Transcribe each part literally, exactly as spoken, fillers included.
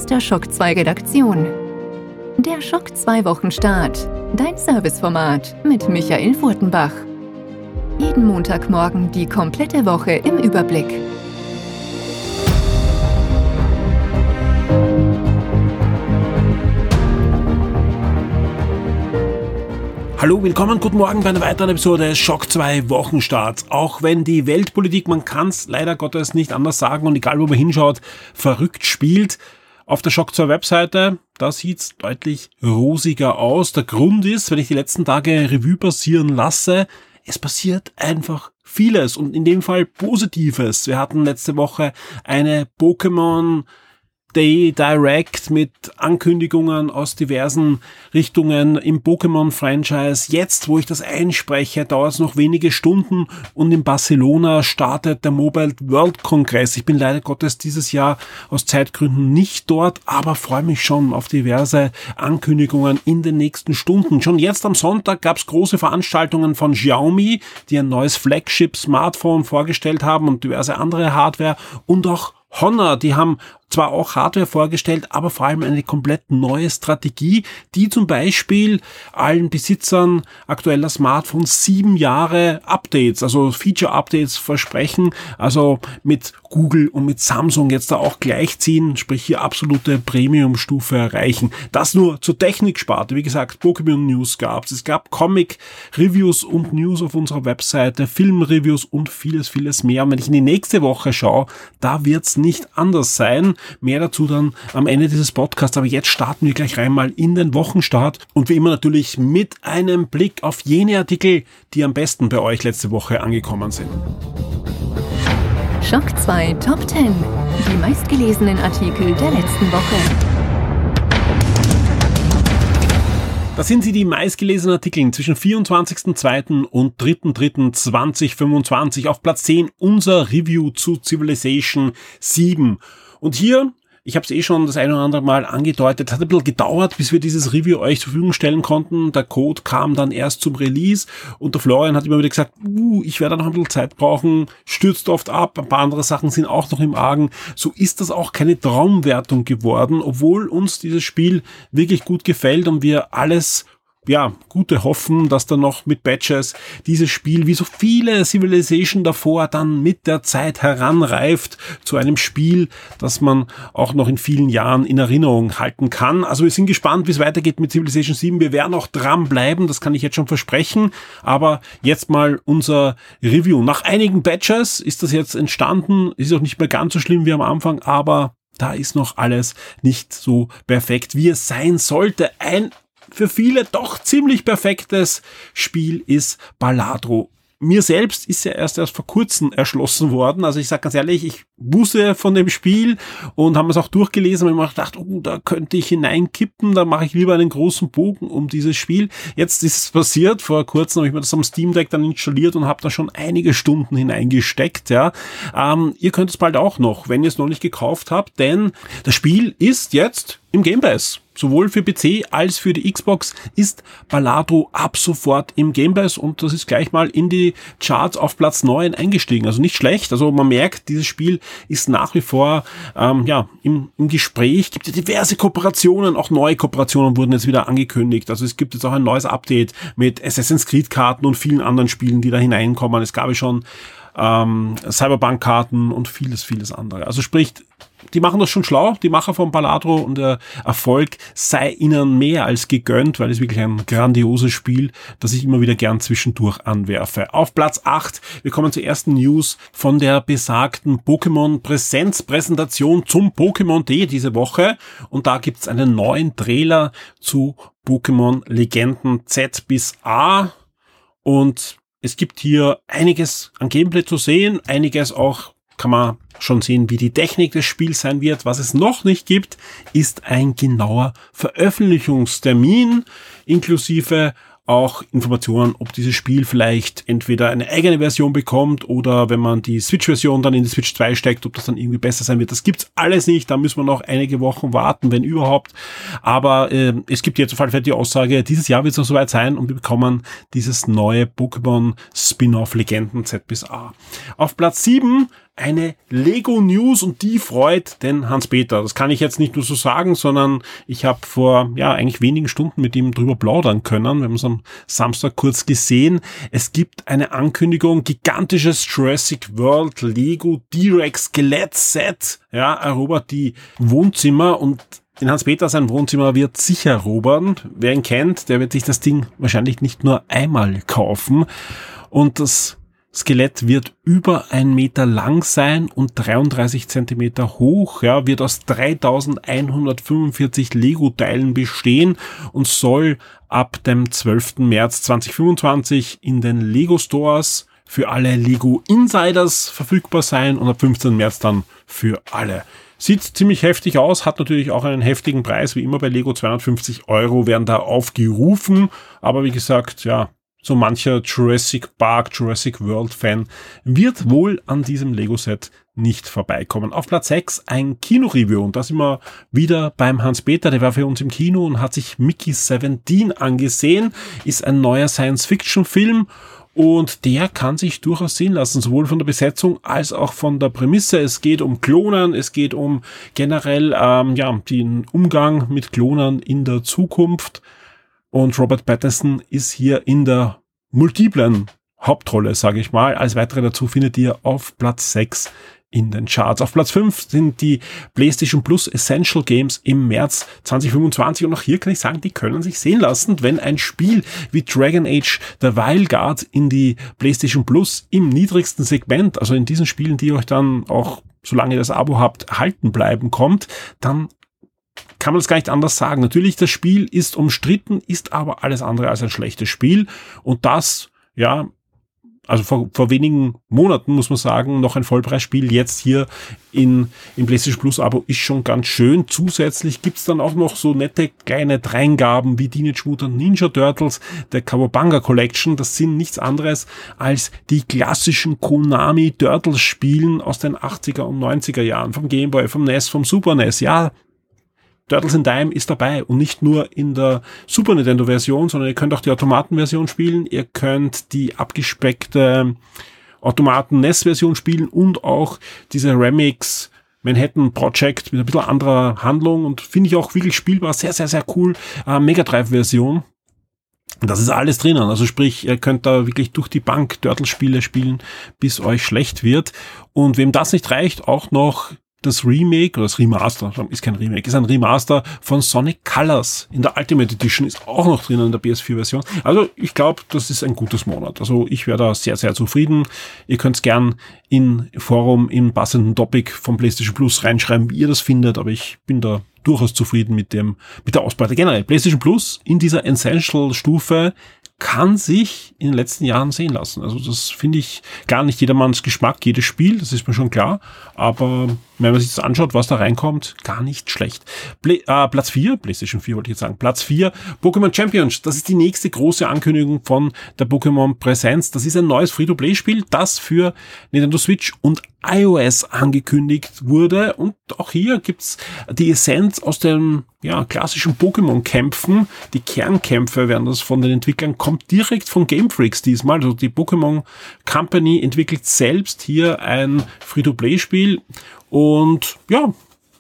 der Schock zwei Redaktion. Der Schock zwei Wochenstart. Dein Serviceformat mit Michael Furtenbach. Jeden Montagmorgen die komplette Woche im Überblick. Hallo, willkommen, guten Morgen bei einer weiteren Episode des Schock zwei Wochenstarts. Auch wenn die Weltpolitik, man kann es leider Gottes nicht anders sagen und egal wo man hinschaut, verrückt spielt, auf der Schock zwei Webseite, da sieht's deutlich rosiger aus. Der Grund ist, wenn ich die letzten Tage Revue passieren lasse, es passiert einfach vieles und in dem Fall Positives. Wir hatten letzte Woche eine Pokémon Day Direct mit Ankündigungen aus diversen Richtungen im Pokémon-Franchise. Jetzt, wo ich das einspreche, dauert es noch wenige Stunden und in Barcelona startet der Mobile World Congress. Ich bin leider Gottes dieses Jahr aus Zeitgründen nicht dort, aber freue mich schon auf diverse Ankündigungen in den nächsten Stunden. Schon jetzt am Sonntag gab es große Veranstaltungen von Xiaomi, die ein neues Flagship-Smartphone vorgestellt haben und diverse andere Hardware und auch Honor, die haben zwar auch Hardware vorgestellt, aber vor allem eine komplett neue Strategie, die zum Beispiel allen Besitzern aktueller Smartphones sieben Jahre Updates, also Feature-Updates versprechen, also mit Google und mit Samsung jetzt da auch gleichziehen, sprich hier absolute Premium-Stufe erreichen. Das nur zur Techniksparte. Wie gesagt, Pokémon-News gab's, es gab Comic-Reviews und News auf unserer Webseite, Film-Reviews und vieles, vieles mehr. Und wenn ich in die nächste Woche schaue, da wird's nicht anders sein. Mehr dazu dann am Ende dieses Podcasts, aber jetzt starten wir gleich rein mal in den Wochenstart und wie immer natürlich mit einem Blick auf jene Artikel, die am besten bei euch letzte Woche angekommen sind. Schock zwei Top zehn. Die meistgelesenen Artikel der letzten Woche. Das sind sie, die meistgelesenen Artikel zwischen vierundzwanzigsten zweiten und dritten dritten zweitausendfünfundzwanzig. Auf Platz zehn unser Review zu Civilization sieben. Und hier, ich habe es eh schon das eine oder andere Mal angedeutet, hat ein bisschen gedauert, bis wir dieses Review euch zur Verfügung stellen konnten. Der Code kam dann erst zum Release und der Florian hat immer wieder gesagt, uh, ich werde noch ein bisschen Zeit brauchen, stürzt oft ab, ein paar andere Sachen sind auch noch im Argen. So ist das auch keine Traumwertung geworden, obwohl uns dieses Spiel wirklich gut gefällt und wir alles ja, gute Hoffen, dass dann noch mit Patches dieses Spiel, wie so viele Civilization davor, dann mit der Zeit heranreift zu einem Spiel, das man auch noch in vielen Jahren in Erinnerung halten kann. Also wir sind gespannt, wie es weitergeht mit Civilization sieben. Wir werden auch dranbleiben, das kann ich jetzt schon versprechen. Aber jetzt mal unser Review. Nach einigen Patches ist das jetzt entstanden. Ist auch nicht mehr ganz so schlimm wie am Anfang, aber da ist noch alles nicht so perfekt, wie es sein sollte. Ein für viele doch ziemlich perfektes Spiel ist Balatro. Mir selbst ist ja erst erst vor kurzem erschlossen worden. Also ich sage ganz ehrlich, ich wusste von dem Spiel und habe es auch durchgelesen und mir gedacht, oh, da könnte ich hineinkippen, da mache ich lieber einen großen Bogen um dieses Spiel. Jetzt ist es passiert, vor kurzem habe ich mir das am Steam Deck dann installiert und habe da schon einige Stunden hineingesteckt. Ja, ähm, ihr könnt es bald auch noch, wenn ihr es noch nicht gekauft habt, denn das Spiel ist jetzt im Game Pass. Sowohl für P C als für die Xbox ist Balatro ab sofort im Game Pass und das ist gleich mal in die Charts auf Platz neun eingestiegen. Also nicht schlecht. Also man merkt, dieses Spiel ist nach wie vor ähm, ja im, im Gespräch. Gibt ja diverse Kooperationen, auch neue Kooperationen wurden jetzt wieder angekündigt. Also es gibt jetzt auch ein neues Update mit Assassin's Creed Karten und vielen anderen Spielen, die da hineinkommen. Es gab ja schon ähm, Cyberpunk Karten und vieles, vieles andere. Also sprich, die machen das schon schlau, die Macher von Balatro, und der Erfolg sei ihnen mehr als gegönnt, weil es wirklich ein grandioses Spiel, das ich immer wieder gern zwischendurch anwerfe. Auf Platz acht, wir kommen zur ersten News von der besagten Pokémon-Präsenzpräsentation zum Pokémon Day diese Woche, und da gibt's einen neuen Trailer zu Pokémon Legenden Z bis A, und es gibt hier einiges an Gameplay zu sehen, einiges auch kann man schon sehen, wie die Technik des Spiels sein wird. Was es noch nicht gibt, ist ein genauer Veröffentlichungstermin, inklusive auch Informationen, ob dieses Spiel vielleicht entweder eine eigene Version bekommt oder wenn man die Switch-Version dann in die Switch zwei steckt, ob das dann irgendwie besser sein wird. Das gibt's alles nicht, da müssen wir noch einige Wochen warten, wenn überhaupt. Aber äh, es gibt jetzt auf jeden Fall die Aussage, dieses Jahr wird es noch soweit sein und wir bekommen dieses neue Pokémon Spin-off Legenden Z bis A. Auf Platz sieben eine Lego-News und die freut den Hans-Peter. Das kann ich jetzt nicht nur so sagen, sondern ich habe vor ja eigentlich wenigen Stunden mit ihm drüber plaudern können. Wir haben es am Samstag kurz gesehen. Es gibt eine Ankündigung, gigantisches Jurassic World Lego T-Rex Skelett-Set. Ja, erobert die Wohnzimmer und in Hans-Peter sein Wohnzimmer wird sicher erobern. Wer ihn kennt, der wird sich das Ding wahrscheinlich nicht nur einmal kaufen. Und das Skelett wird über ein Meter lang sein und dreiunddreißig Zentimeter hoch, ja, wird aus dreitausendeinhundertfünfundvierzig Lego-Teilen bestehen und soll ab dem zwölften März zweitausendfünfundzwanzig in den Lego-Stores für alle Lego-Insiders verfügbar sein und ab fünfzehnten März dann für alle. Sieht ziemlich heftig aus, hat natürlich auch einen heftigen Preis, wie immer bei Lego, zweihundertfünfzig Euro werden da aufgerufen, aber wie gesagt, ja, so mancher Jurassic Park, Jurassic World Fan wird wohl an diesem Lego-Set nicht vorbeikommen. Auf Platz sechs ein Kino-Review und da sind wir wieder beim Hans-Peter, der war für uns im Kino und hat sich Mickey siebzehn angesehen, ist ein neuer Science-Fiction-Film und der kann sich durchaus sehen lassen, sowohl von der Besetzung als auch von der Prämisse. Es geht um Klonen, es geht um generell ähm, ja den Umgang mit Klonen in der Zukunft. Und Robert Pattinson ist hier in der multiplen Hauptrolle, sage ich mal. Als weitere dazu findet ihr auf Platz sechs in den Charts. Auf Platz fünf sind die PlayStation Plus Essential Games im März zweitausendfünfundzwanzig. Und auch hier kann ich sagen, die können sich sehen lassen, wenn ein Spiel wie Dragon Age The Wild Guard in die PlayStation Plus im niedrigsten Segment, also in diesen Spielen, die euch dann auch, solange ihr das Abo habt, erhalten bleiben kommt, dann kann man das gar nicht anders sagen. Natürlich, das Spiel ist umstritten, ist aber alles andere als ein schlechtes Spiel. Und das, ja, also vor, vor wenigen Monaten, muss man sagen, noch ein Vollpreisspiel. Jetzt hier in, im PlayStation Plus Abo ist schon ganz schön. Zusätzlich gibt's dann auch noch so nette kleine Dreingaben wie Teenage Mutant Ninja Turtles, der Cowabunga Collection. Das sind nichts anderes als die klassischen Konami Turtles Spielen aus den achtziger und neunziger Jahren. Vom Game Boy, vom N E S, vom Super N E S. Ja, Turtles in Time ist dabei und nicht nur in der Super Nintendo Version, sondern ihr könnt auch die Automaten-Version spielen, ihr könnt die abgespeckte Automaten-N E S-Version spielen und auch diese Remix Manhattan Project mit ein bisschen anderer Handlung und finde ich auch wirklich spielbar, sehr, sehr, sehr cool, äh, Mega Drive-Version. Das ist alles drinnen, also sprich, ihr könnt da wirklich durch die Bank Turtles-Spiele spielen, bis euch schlecht wird. Und wem das nicht reicht, auch noch das Remake, oder das Remaster, ist kein Remake, ist ein Remaster von Sonic Colors in der Ultimate Edition, ist auch noch drinnen in der P S vier Version. Also ich glaube, das ist ein gutes Monat. Also ich wäre da sehr, sehr zufrieden. Ihr könnt's gern in Forum im passenden Topic vom PlayStation Plus reinschreiben, wie ihr das findet, aber ich bin da durchaus zufrieden mit dem, mit der Ausbeute. Generell, PlayStation Plus in dieser Essential-Stufe kann sich in den letzten Jahren sehen lassen. Also das finde ich gar nicht jedermanns Geschmack, jedes Spiel, das ist mir schon klar. Aber wenn man sich das anschaut, was da reinkommt, gar nicht schlecht. Play, äh, Platz vier, PlayStation vier wollte ich jetzt sagen, Platz vier, Pokémon Champions. Das ist die nächste große Ankündigung von der Pokémon Präsenz. Das ist ein neues Free-to-Play-Spiel, das für Nintendo Switch und iOS angekündigt wurde. Und auch hier gibt's die Essenz aus den ja, klassischen Pokémon-Kämpfen. Die Kernkämpfe werden das von den Entwicklern, kommt direkt von Game Freaks diesmal. Also die Pokémon Company entwickelt selbst hier ein Free-to-Play-Spiel. Und ja,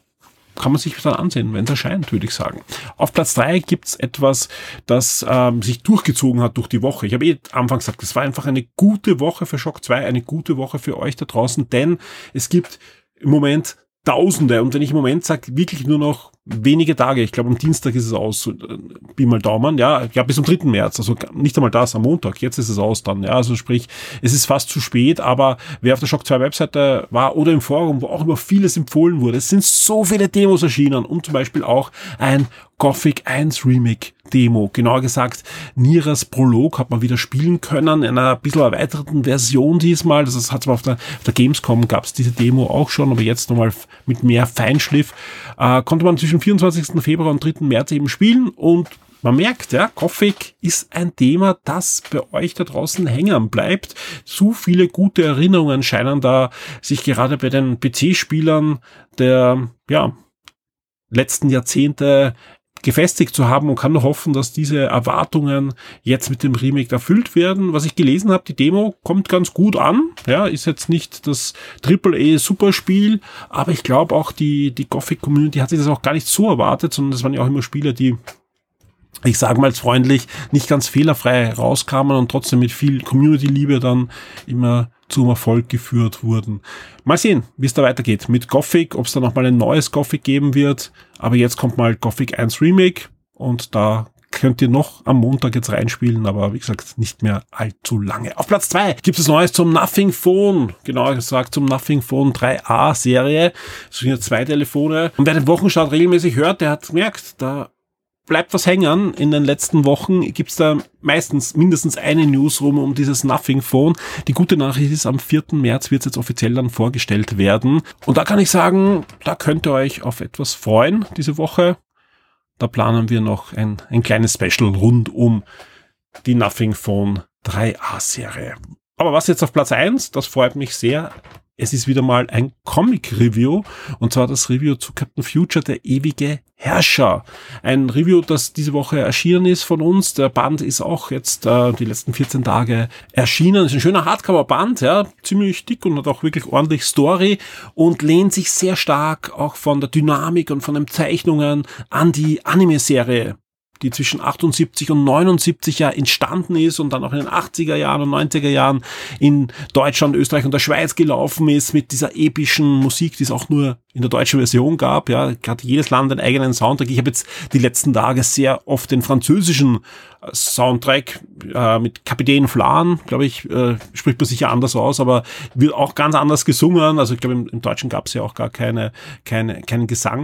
kann man sich dann ansehen, wenn es erscheint, würde ich sagen. Auf Platz drei gibt's etwas, das ähm, sich durchgezogen hat durch die Woche. Ich habe eh am Anfang gesagt, es war einfach eine gute Woche für Shock zwei, eine gute Woche für euch da draußen, denn es gibt im Moment Tausende, und wenn ich im Moment sage, wirklich nur noch wenige Tage, ich glaube am Dienstag ist es aus, so, Pi mal Daumen, ja, ja, bis zum dritten März, also nicht einmal das, am Montag, jetzt ist es aus dann, ja, also sprich, es ist fast zu spät, aber wer auf der Shock zwei Webseite war oder im Forum, wo auch immer vieles empfohlen wurde, es sind so viele Demos erschienen und zum Beispiel auch ein Gothic eins Remake Demo, genauer gesagt Niras Prolog hat man wieder spielen können, in einer ein bisschen erweiterten Version diesmal, das hat zwar auf der, auf der Gamescom gab es diese Demo auch schon, aber jetzt nochmal mit mehr Feinschliff, äh, konnte man zwischen vierundzwanzigsten Februar und dritten März eben spielen und man merkt, ja, Gothic ist ein Thema, das bei euch da draußen hängen bleibt. Zu viele gute Erinnerungen scheinen da sich gerade bei den P C-Spielern der, ja, letzten Jahrzehnte gefestigt zu haben und kann nur hoffen, dass diese Erwartungen jetzt mit dem Remake erfüllt werden. Was ich gelesen habe, die Demo kommt ganz gut an. Ja, ist jetzt nicht das Triple-A-Superspiel, aber ich glaube auch die, die Gothic-Community hat sich das auch gar nicht so erwartet, sondern das waren ja auch immer Spieler, die, ich sage mal jetzt freundlich, nicht ganz fehlerfrei rauskamen und trotzdem mit viel Community-Liebe dann immer zum Erfolg geführt wurden. Mal sehen, wie es da weitergeht mit Gothic, ob es da nochmal ein neues Gothic geben wird. Aber jetzt kommt mal Gothic eins Remake und da könnt ihr noch am Montag jetzt reinspielen, aber wie gesagt, nicht mehr allzu lange. Auf Platz zwei gibt es Neues zum Nothing Phone, genauer gesagt zum Nothing Phone drei A Serie. Das sind ja zwei Telefone. Und wer den Wochenstart regelmäßig hört, der hat gemerkt, da bleibt was hängen. In den letzten Wochen gibt's da meistens mindestens eine News rum um dieses Nothing Phone. Die gute Nachricht ist, am vierten März wird es jetzt offiziell dann vorgestellt werden. Und da kann ich sagen, da könnt ihr euch auf etwas freuen diese Woche. Da planen wir noch ein, ein kleines Special rund um die Nothing Phone drei A Serie. Aber was jetzt auf Platz eins, das freut mich sehr. Es ist wieder mal ein Comic-Review, und zwar das Review zu Captain Future, der ewige Herrscher. Ein Review, das diese Woche erschienen ist von uns. Der Band ist auch jetzt äh, die letzten vierzehn Tage erschienen. Ist ein schöner Hardcover-Band, ja, ziemlich dick und hat auch wirklich ordentlich Story und lehnt sich sehr stark auch von der Dynamik und von den Zeichnungen an die Anime-Serie, die zwischen achtundsiebzig und neunundsiebzig ja entstanden ist und dann auch in den achtziger Jahren und neunziger Jahren in Deutschland, Österreich und der Schweiz gelaufen ist mit dieser epischen Musik, die es auch nur in der deutschen Version gab. Ja, hat jedes Land einen eigenen Soundtrack. Ich habe jetzt die letzten Tage sehr oft den französischen Soundtrack äh, mit Kapitän Flan, glaube ich, äh, spricht man sicher anders aus, aber wird auch ganz anders gesungen. Also ich glaube, im, im Deutschen gab es ja auch gar keine, keine, keinen Gesang.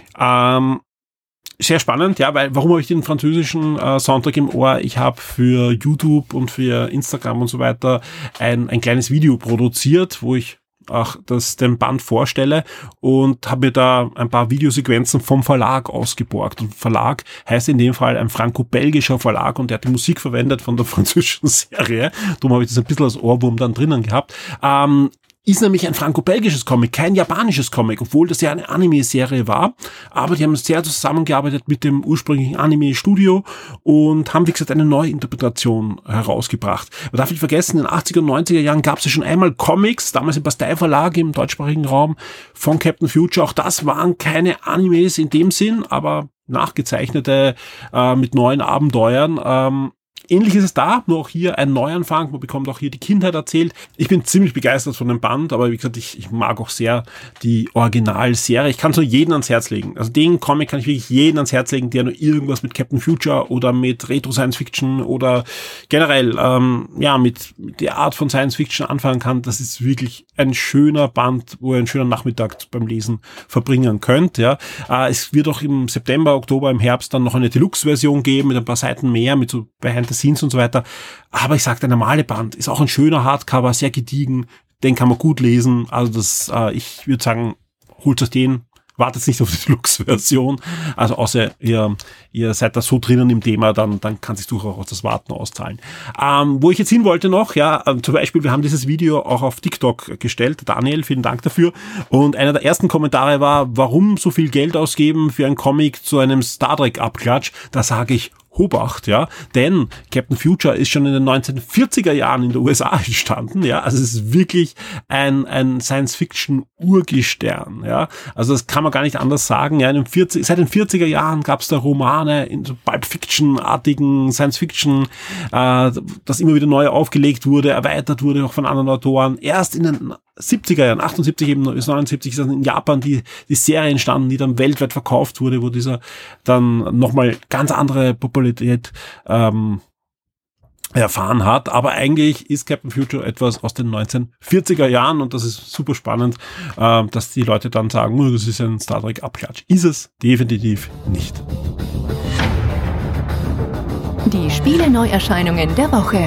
Ähm, Sehr spannend, ja, weil warum habe ich den französischen äh, Soundtrack im Ohr? Ich habe für YouTube und für Instagram und so weiter ein ein kleines Video produziert, wo ich auch das den Band vorstelle und habe mir da ein paar Videosequenzen vom Verlag ausgeborgt. Und Verlag heißt in dem Fall ein franco-belgischer Verlag und der hat die Musik verwendet von der französischen Serie. Darum habe ich das ein bisschen als Ohrwurm dann drinnen gehabt. Ähm, Ist nämlich ein franco-belgisches Comic, kein japanisches Comic, obwohl das ja eine Anime-Serie war. Aber die haben sehr zusammengearbeitet mit dem ursprünglichen Anime-Studio und haben, wie gesagt, eine neue Interpretation herausgebracht. Man darf nicht vergessen, in den achtziger und neunziger Jahren gab es ja schon einmal Comics, damals im Bastei Verlag im deutschsprachigen Raum von Captain Future. Auch das waren keine Animes in dem Sinn, aber nachgezeichnete äh, mit neuen Abenteuern. Ähm, Ähnlich ist es da, nur auch hier ein Neuanfang, man bekommt auch hier die Kindheit erzählt. Ich bin ziemlich begeistert von dem Band, aber wie gesagt, ich, ich mag auch sehr die Originalserie. Ich kann es nur jedem ans Herz legen. Also den Comic kann ich wirklich jedem ans Herz legen, der nur irgendwas mit Captain Future oder mit Retro-Science-Fiction oder generell ähm, ja mit, mit der Art von Science-Fiction anfangen kann. Das ist wirklich ein schöner Band, wo ihr einen schönen Nachmittag beim Lesen verbringen könnt. Ja, äh, es wird auch im September, Oktober, im Herbst dann noch eine Deluxe-Version geben mit ein paar Seiten mehr, mit so Behind the Scenes und so weiter. Aber ich sag, der normale Band ist auch ein schöner Hardcover, sehr gediegen. Den kann man gut lesen. Also das, äh, ich würde sagen, holt euch den. Wartet nicht auf die Deluxe-Version. Also außer ihr, ihr seid da so drinnen im Thema, dann, dann kann sich durchaus das Warten auszahlen. Ähm, wo ich jetzt hin wollte noch, ja, äh, zum Beispiel, wir haben dieses Video auch auf TikTok gestellt. Daniel, vielen Dank dafür. Und einer der ersten Kommentare war, warum so viel Geld ausgeben für ein Comic zu einem Star Trek-Abklatsch? Da sage ich, Obacht, ja, denn Captain Future ist schon in den neunzehnhundertvierziger Jahren in der U S A entstanden, ja, also es ist wirklich ein ein Science-Fiction-Urgestern, ja, also das kann man gar nicht anders sagen, ja, in den vierzig, seit den vierziger Jahren gab es da Romane in so Pulp-Fiction-artigen Science-Fiction, äh, das immer wieder neu aufgelegt wurde, erweitert wurde auch von anderen Autoren, erst in den siebziger Jahren, achtundsiebzig eben bis neunundsiebzig ist dann in Japan die die Serie entstanden, die dann weltweit verkauft wurde, wo dieser dann nochmal ganz andere Popularität ähm, erfahren hat. Aber eigentlich ist Captain Future etwas aus den neunzehnhundertvierziger Jahren und das ist super spannend, äh, dass die Leute dann sagen, oh, das ist ein Star Trek Abklatsch. Ist es definitiv nicht. Die Spiele-Neuerscheinungen der Woche.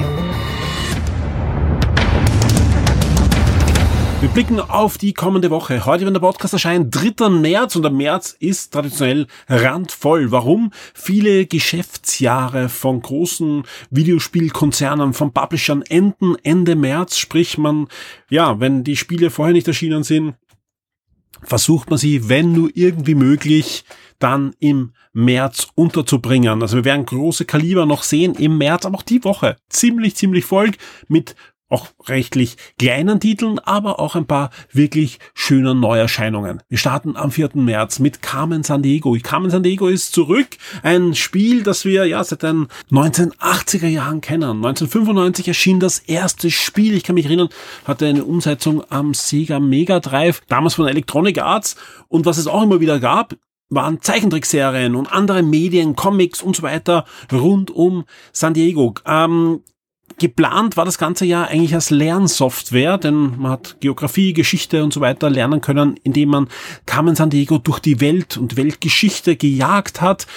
Wir blicken auf die kommende Woche. Heute, wenn der Podcast erscheint, dritter März und der März ist traditionell randvoll. Warum? Viele Geschäftsjahre von großen Videospielkonzernen, von Publishern enden Ende März, sprich man, ja, wenn die Spiele vorher nicht erschienen sind, versucht man sie, wenn nur irgendwie möglich, dann im März unterzubringen. Also wir werden große Kaliber noch sehen im März, aber auch die Woche ziemlich, ziemlich voll mit auch rechtlich kleinen Titeln, aber auch ein paar wirklich schönen Neuerscheinungen. Wir starten am vierten März mit Carmen Sandiego. Carmen Sandiego ist zurück. Ein Spiel, das wir ja seit den neunzehnhundertachtziger Jahren kennen. neunzehnhundertfünfundneunzig erschien das erste Spiel. Ich kann mich erinnern, hatte eine Umsetzung am Sega Mega Drive, damals von Electronic Arts. Und was es auch immer wieder gab, waren Zeichentrickserien und andere Medien, Comics und so weiter rund um Sandiego. Ähm, Geplant war das ganze Jahr eigentlich als Lernsoftware, denn man hat Geografie, Geschichte und so weiter lernen können, indem man Carmen Sandiego durch die Welt und Weltgeschichte gejagt hat.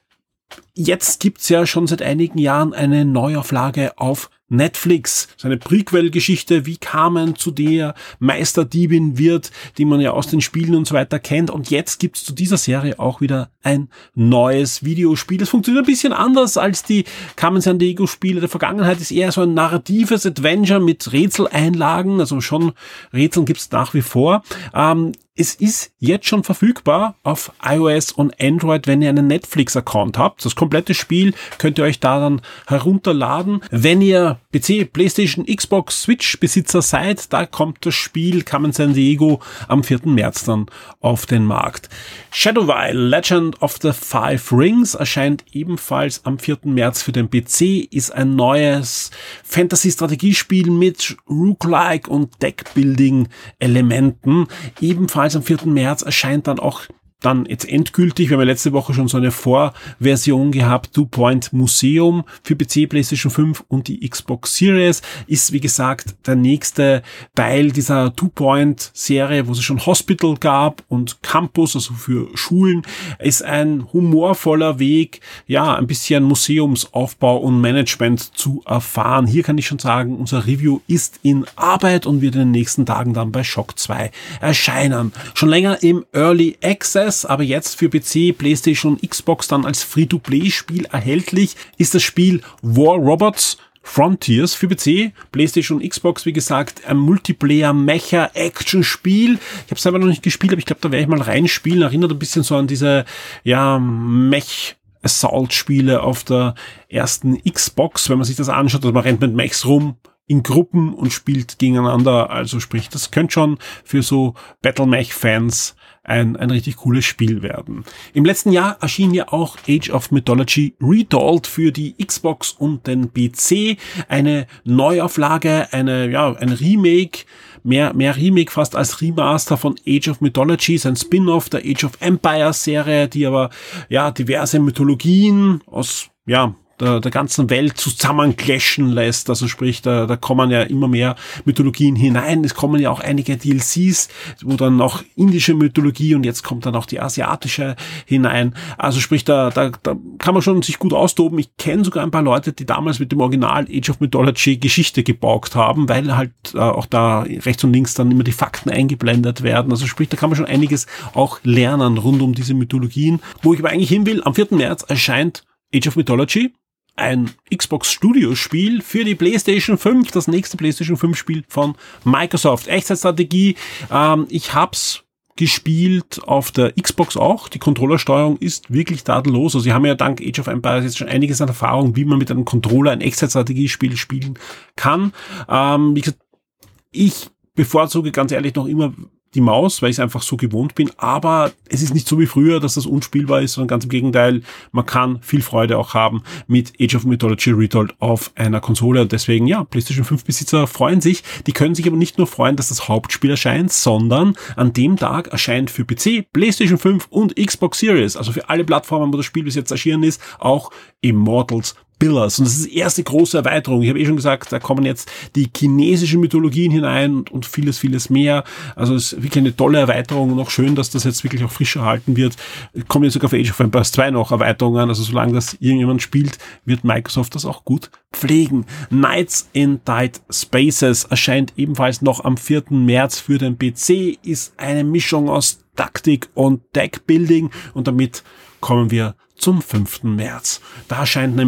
Jetzt gibt's ja schon seit einigen Jahren eine Neuauflage auf Netflix, so eine Prequel-Geschichte, wie Carmen zu der Meisterdiebin wird, die man ja aus den Spielen und so weiter kennt. Und jetzt gibt's zu dieser Serie auch wieder ein neues Videospiel. Das funktioniert ein bisschen anders als die Carmen Sandiego-Spiele der Vergangenheit. Ist eher so ein narratives Adventure mit Rätseleinlagen. Also schon Rätseln gibt's nach wie vor. Ähm, Es ist jetzt schon verfügbar auf iOS und Android, wenn ihr einen Netflix-Account habt. Das komplette Spiel könnt ihr euch da dann herunterladen. Wenn ihr P C, PlayStation, Xbox, Switch-Besitzer seid, da kommt das Spiel Carmen Sandiego am vierten März dann auf den Markt. Shadowvile, Legend of the Five Rings, erscheint ebenfalls am vierten März für den P C, ist ein neues Fantasy-Strategiespiel mit Roguelike und Deckbuilding-Elementen. Ebenfalls am vierten März erscheint dann auch dann jetzt endgültig, wir haben ja letzte Woche schon so eine Vorversion gehabt, Two Point Museum für P C, PlayStation fünf und die Xbox Series, ist wie gesagt der nächste Teil dieser Two Point Serie, wo es schon Hospital gab und Campus, also für Schulen, ist ein humorvoller Weg, ja, ein bisschen Museumsaufbau und Management zu erfahren. Hier kann ich schon sagen, unser Review ist in Arbeit und wird in den nächsten Tagen dann bei Shock zwei erscheinen. Schon länger im Early Access, aber jetzt für P C, PlayStation und Xbox dann als Free-to-Play-Spiel erhältlich, ist das Spiel War Robots Frontiers für P C, PlayStation und Xbox, wie gesagt, ein Multiplayer-Mecha-Action-Spiel. Ich habe es selber noch nicht gespielt, aber ich glaube, da werde ich mal reinspielen. Erinnert ein bisschen so an diese, ja, Mech- Assault-Spiele auf der ersten Xbox, wenn man sich das anschaut. Also man rennt mit Mechs rum in Gruppen und spielt gegeneinander. Also sprich, das könnte schon für so Battle-Mech-Fans ein, ein richtig cooles Spiel werden. Im letzten Jahr erschien ja auch Age of Mythology Retold für die Xbox und den P C. Eine Neuauflage, eine, ja, ein Remake, mehr, mehr Remake fast als Remaster von Age of Mythology, ist ein Spin-off der Age of Empires Serie, die aber, ja, diverse Mythologien aus, ja, Der, der ganzen Welt zusammenclashen lässt. Also sprich, da, da kommen ja immer mehr Mythologien hinein. Es kommen ja auch einige D L Cs, wo dann auch indische Mythologie und jetzt kommt dann auch die asiatische hinein. Also sprich, da, da, da kann man schon sich gut austoben. Ich kenne sogar ein paar Leute, die damals mit dem Original Age of Mythology Geschichte gebaukt haben, weil halt äh, auch da rechts und links dann immer die Fakten eingeblendet werden. Also sprich, da kann man schon einiges auch lernen rund um diese Mythologien. Wo ich aber eigentlich hin will, am vierten März erscheint Age of Mythology, ein Xbox Studio Spiel für die PlayStation fünf, das nächste PlayStation fünf Spiel von Microsoft. Echtzeitstrategie, ähm, ich hab's gespielt auf der Xbox auch. Die Controllersteuerung ist wirklich tadellos. Also sie haben ja dank Age of Empires jetzt schon einiges an Erfahrung, wie man mit einem Controller ein Echtzeitstrategiespiel spielen kann. Ähm, wie gesagt, ich bevorzuge ganz ehrlich noch immer die Maus, weil ich es einfach so gewohnt bin, aber es ist nicht so wie früher, dass das unspielbar ist, sondern ganz im Gegenteil, man kann viel Freude auch haben mit Age of Mythology Retold auf einer Konsole und deswegen, ja, PlayStation fünf Besitzer freuen sich, die können sich aber nicht nur freuen, dass das Hauptspiel erscheint, sondern an dem Tag erscheint für P C, PlayStation fünf und Xbox Series, also für alle Plattformen, wo das Spiel bis jetzt erschienen ist, auch Immortals Pillars. Und das ist die erste große Erweiterung. Ich habe eh schon gesagt, da kommen jetzt die chinesischen Mythologien hinein und, und vieles, vieles mehr. Also es ist wirklich eine tolle Erweiterung und auch schön, dass das jetzt wirklich auch frisch erhalten wird. Kommen jetzt sogar für Age of Empires zwei noch Erweiterungen. Also solange das irgendjemand spielt, wird Microsoft das auch gut pflegen. Knights in Tight Spaces erscheint ebenfalls noch am vierten März für den P C, ist eine Mischung aus Taktik und Deckbuilding und damit kommen wir zum fünften März. Da erscheint nämlich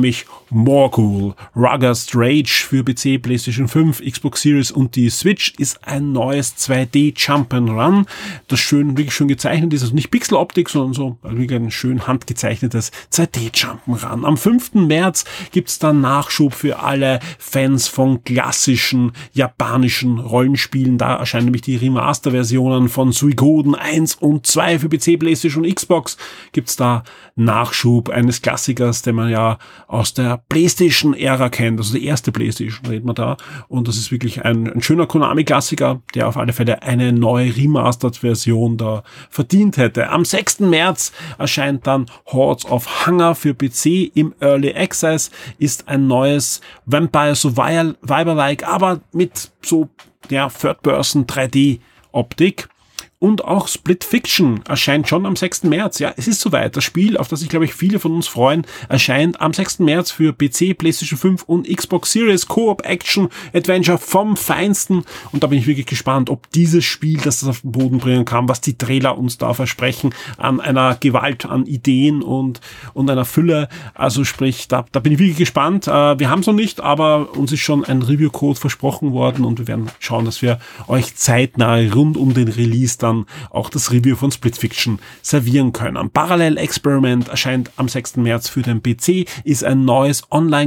Morgul. Rugged Rage für P C, PlayStation fünf, Xbox Series und die Switch ist ein neues zwei D Jump'n'Run, das schön, wirklich schön gezeichnet ist, also nicht Pixeloptik, sondern so also wirklich ein schön handgezeichnetes zwei D Jump'n'Run. Am fünften März gibt's dann Nachschub für alle Fans von klassischen japanischen Rollenspielen. Da erscheinen nämlich die Remaster-Versionen von Suikoden eins und zwei für P C, PlayStation und Xbox. Gibt's da Nachschub eines Klassikers, den man ja aus der PlayStation-Ära kennt, also die erste PlayStation, reden wir da. Und das ist wirklich ein, ein schöner Konami-Klassiker, der auf alle Fälle eine neue Remastered-Version da verdient hätte. Am sechsten März erscheint dann Hordes of Hunger für P C im Early Access, ist ein neues Vampire Survivor-like, aber mit so der Third-Person drei D Optik. Und auch Split Fiction erscheint schon am sechsten März. Ja, es ist soweit. Das Spiel, auf das sich, glaube ich, viele von uns freuen, erscheint am sechsten März für P C, PlayStation fünf und Xbox Series. Co-op Action Adventure vom Feinsten. Und da bin ich wirklich gespannt, ob dieses Spiel, das das auf den Boden bringen kann, was die Trailer uns da versprechen, an einer Gewalt, an Ideen und, und einer Fülle. Also sprich, da, da bin ich wirklich gespannt. Äh, wir haben es noch nicht, aber uns ist schon ein Review-Code versprochen worden und wir werden schauen, dass wir euch zeitnah rund um den Release dann auch das Review von Split Fiction servieren können. Parallel Experiment erscheint am sechsten März für den P C, ist ein neues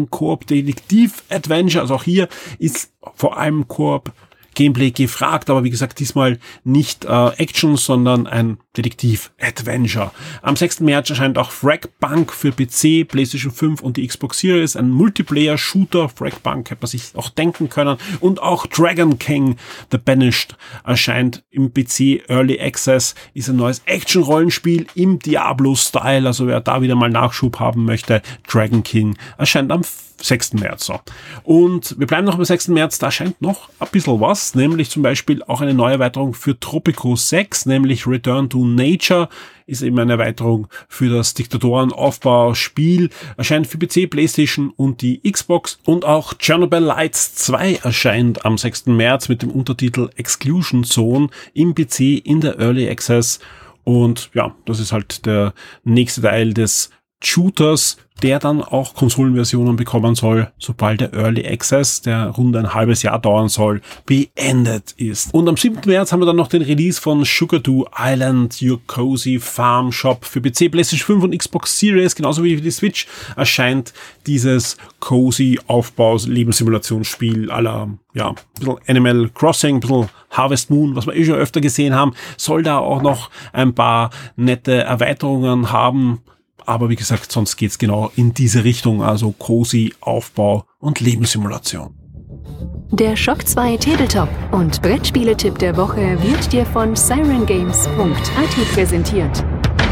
Online-Koop-Detektiv-Adventure. Also auch hier ist vor allem Koop Gameplay gefragt, aber wie gesagt, diesmal nicht äh, Action, sondern ein Detektiv-Adventure. Am sechsten März erscheint auch Fragpunk für P C, PlayStation fünf und die Xbox Series, ein Multiplayer-Shooter. Fragpunk hätte man sich auch denken können. Und auch Dragon King The Banished erscheint im P C Early Access, ist ein neues Action-Rollenspiel im Diablo-Style, also wer da wieder mal Nachschub haben möchte, Dragon King erscheint am sechsten März. So. Und wir bleiben noch am sechsten März, da erscheint noch ein bisschen was, nämlich zum Beispiel auch eine neue Erweiterung für Tropico sechs, nämlich Return to Nature, ist eben eine Erweiterung für das Diktatorenaufbauspiel, erscheint für P C, PlayStation und die Xbox. Und auch Chernobyl Lights zwei erscheint am sechsten März mit dem Untertitel Exclusion Zone im P C in der Early Access. Und ja, das ist halt der nächste Teil des Shooters, der dann auch Konsolenversionen bekommen soll, sobald der Early Access, der rund ein halbes Jahr dauern soll, beendet ist. Und am siebten März haben wir dann noch den Release von Sugardew Island, Your Cozy Farm Shop für P C, PlayStation fünf und Xbox Series, genauso wie für die Switch, erscheint dieses Cozy Aufbaus-Lebenssimulationsspiel à la, ja, ein bisschen Animal Crossing, ein bisschen Harvest Moon, was wir eh schon öfter gesehen haben, soll da auch noch ein paar nette Erweiterungen haben. Aber wie gesagt, sonst geht's genau in diese Richtung, also Cozy, Aufbau und Lebenssimulation. Der Shock zwei Tabletop und Brettspiele-Tipp der Woche wird dir von siren games punkt i t präsentiert.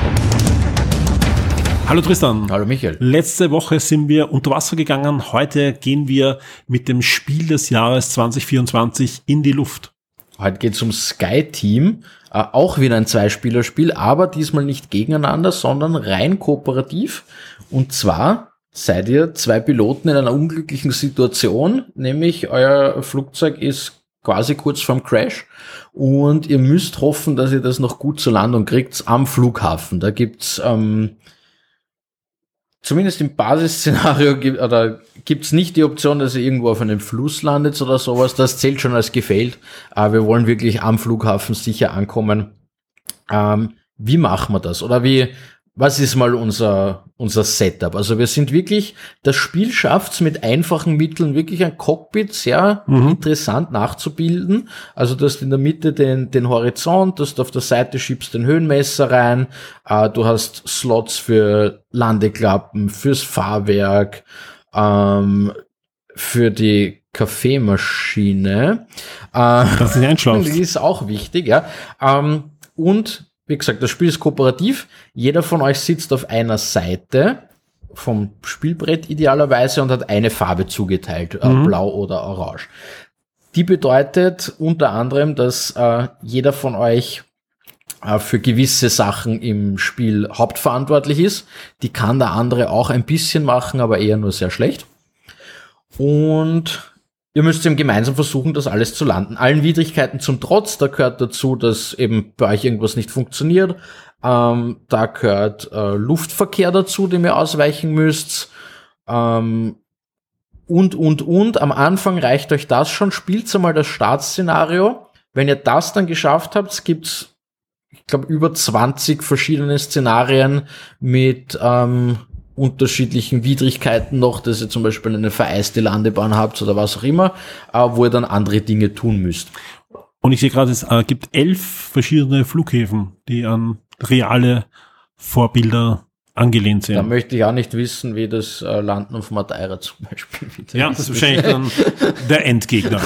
Hallo Tristan. Hallo Michael. Letzte Woche sind wir unter Wasser gegangen. Heute gehen wir mit dem Spiel des Jahres zwanzig vierundzwanzig in die Luft. Heute geht's um Sky Team. Äh, auch wieder ein Zweispielerspiel, aber diesmal nicht gegeneinander, sondern rein kooperativ. Und zwar seid ihr zwei Piloten in einer unglücklichen Situation, nämlich euer Flugzeug ist quasi kurz vorm Crash und ihr müsst hoffen, dass ihr das noch gut zur Landung kriegt am Flughafen. Da gibt's ähm, zumindest im Basisszenario gibt, oder gibt's nicht die Option, dass ihr irgendwo auf einem Fluss landet oder sowas. Das zählt schon als gefailt. Äh, wir wollen wirklich am Flughafen sicher ankommen. Ähm, wie machen wir das? Oder wie, was ist mal unser, unser Setup? Also wir sind wirklich, das Spiel schafft's mit einfachen Mitteln wirklich ein Cockpit sehr mhm. interessant nachzubilden. Also du hast in der Mitte den, den Horizont, du hast auf der Seite schiebst den Höhenmesser rein, äh, du hast Slots für Landeklappen, fürs Fahrwerk, ähm, für die Kaffeemaschine. Äh, das ist ein Schlaf. Die ist auch wichtig, ja. Ähm, und wie gesagt, das Spiel ist kooperativ. Jeder von euch sitzt auf einer Seite vom Spielbrett idealerweise und hat eine Farbe zugeteilt, mhm. äh, blau oder orange. Die bedeutet unter anderem, dass äh, jeder von euch äh, für gewisse Sachen im Spiel hauptverantwortlich ist. Die kann der andere auch ein bisschen machen, aber eher nur sehr schlecht. Und ihr müsst eben gemeinsam versuchen, das alles zu landen. Allen Widrigkeiten zum Trotz, da gehört dazu, dass eben bei euch irgendwas nicht funktioniert. Ähm, da gehört äh, Luftverkehr dazu, dem ihr ausweichen müsst. Ähm, und, und, und. Am Anfang reicht euch das schon. Spielt einmal das Startszenario. Wenn ihr das dann geschafft habt, gibt's, ich glaube, über zwanzig verschiedene Szenarien mit ähm, unterschiedlichen Widrigkeiten noch, dass ihr zum Beispiel eine vereiste Landebahn habt oder was auch immer, äh, wo ihr dann andere Dinge tun müsst. Und ich sehe gerade, es äh, gibt elf verschiedene Flughäfen, die an reale Vorbilder angelehnt sind. Da möchte ich auch nicht wissen, wie das äh, Landen auf Madeira zum Beispiel wieder Ja, ist. das ist wahrscheinlich dann der Endgegner.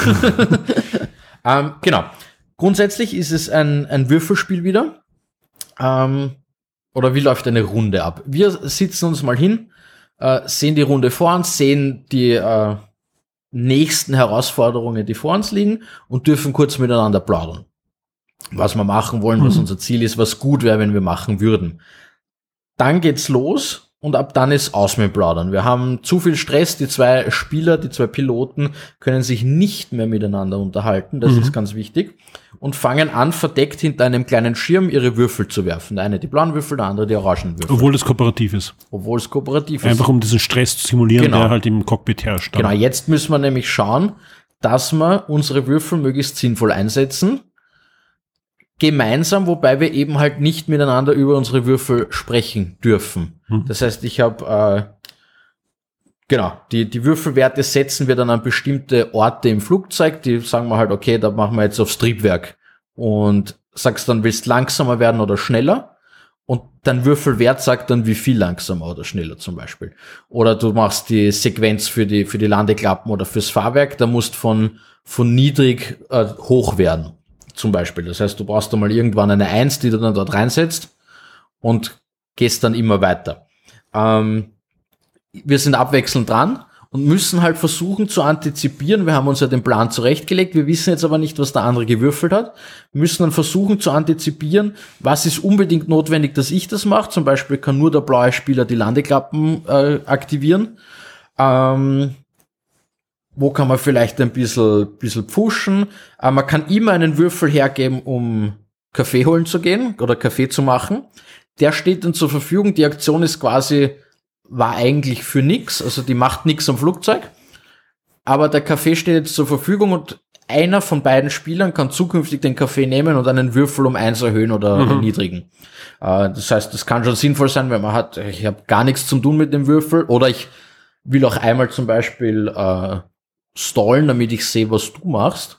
ähm, genau. Grundsätzlich ist es ein, ein Würfelspiel wieder. Ähm, oder wie läuft eine Runde ab? Wir sitzen uns mal hin, äh, sehen die Runde vor uns, sehen die äh, nächsten Herausforderungen, die vor uns liegen und dürfen kurz miteinander plaudern. Was wir machen wollen, was mhm. unser Ziel ist, was gut wäre, wenn wir machen würden. Dann geht's los und ab dann ist aus mit Plaudern. Wir haben zu viel Stress, die zwei Spieler, die zwei Piloten können sich nicht mehr miteinander unterhalten, das mhm. ist ganz wichtig, und fangen an, verdeckt hinter einem kleinen Schirm ihre Würfel zu werfen. Der eine die blauen Würfel, der andere die orangen Würfel. Obwohl es kooperativ ist. Obwohl es kooperativ ist. Einfach um diesen Stress zu simulieren, genau. der halt im Cockpit herrscht. Genau, jetzt müssen wir nämlich schauen, dass wir unsere Würfel möglichst sinnvoll einsetzen. Gemeinsam, wobei wir eben halt nicht miteinander über unsere Würfel sprechen dürfen. Hm. Das heißt, ich habe, äh, genau, die, die Würfelwerte setzen wir dann an bestimmte Orte im Flugzeug, die sagen wir halt, okay, da machen wir jetzt aufs Triebwerk und sagst dann, willst langsamer werden oder schneller? Und dein Würfelwert sagt dann, wie viel langsamer oder schneller zum Beispiel. Oder du machst die Sequenz für die, für die Landeklappen oder fürs Fahrwerk, da musst von, von niedrig äh, hoch werden. Zum Beispiel. Das heißt, du brauchst einmal irgendwann eine Eins, die du dann dort reinsetzt und gehst dann immer weiter. Ähm, wir sind abwechselnd dran und müssen halt versuchen zu antizipieren. Wir haben uns ja den Plan zurechtgelegt. Wir wissen jetzt aber nicht, was der andere gewürfelt hat. Wir müssen dann versuchen zu antizipieren, was ist unbedingt notwendig, dass ich das mache. Zum Beispiel kann nur der blaue Spieler die Landeklappen äh, aktivieren. Ähm, Wo kann man vielleicht ein bisschen, bisschen pfuschen? Äh, man kann immer einen Würfel hergeben, um Kaffee holen zu gehen oder Kaffee zu machen. Der steht dann zur Verfügung. Die Aktion ist quasi, war eigentlich für nix. Also die macht nix am Flugzeug. Aber der Kaffee steht jetzt zur Verfügung und einer von beiden Spielern kann zukünftig den Kaffee nehmen und einen Würfel um eins erhöhen oder mhm. erniedrigen. Äh, das heißt, das kann schon sinnvoll sein, wenn man hat, ich habe gar nichts zu tun mit dem Würfel oder ich will auch einmal zum Beispiel äh, stallen, damit ich sehe, was du machst,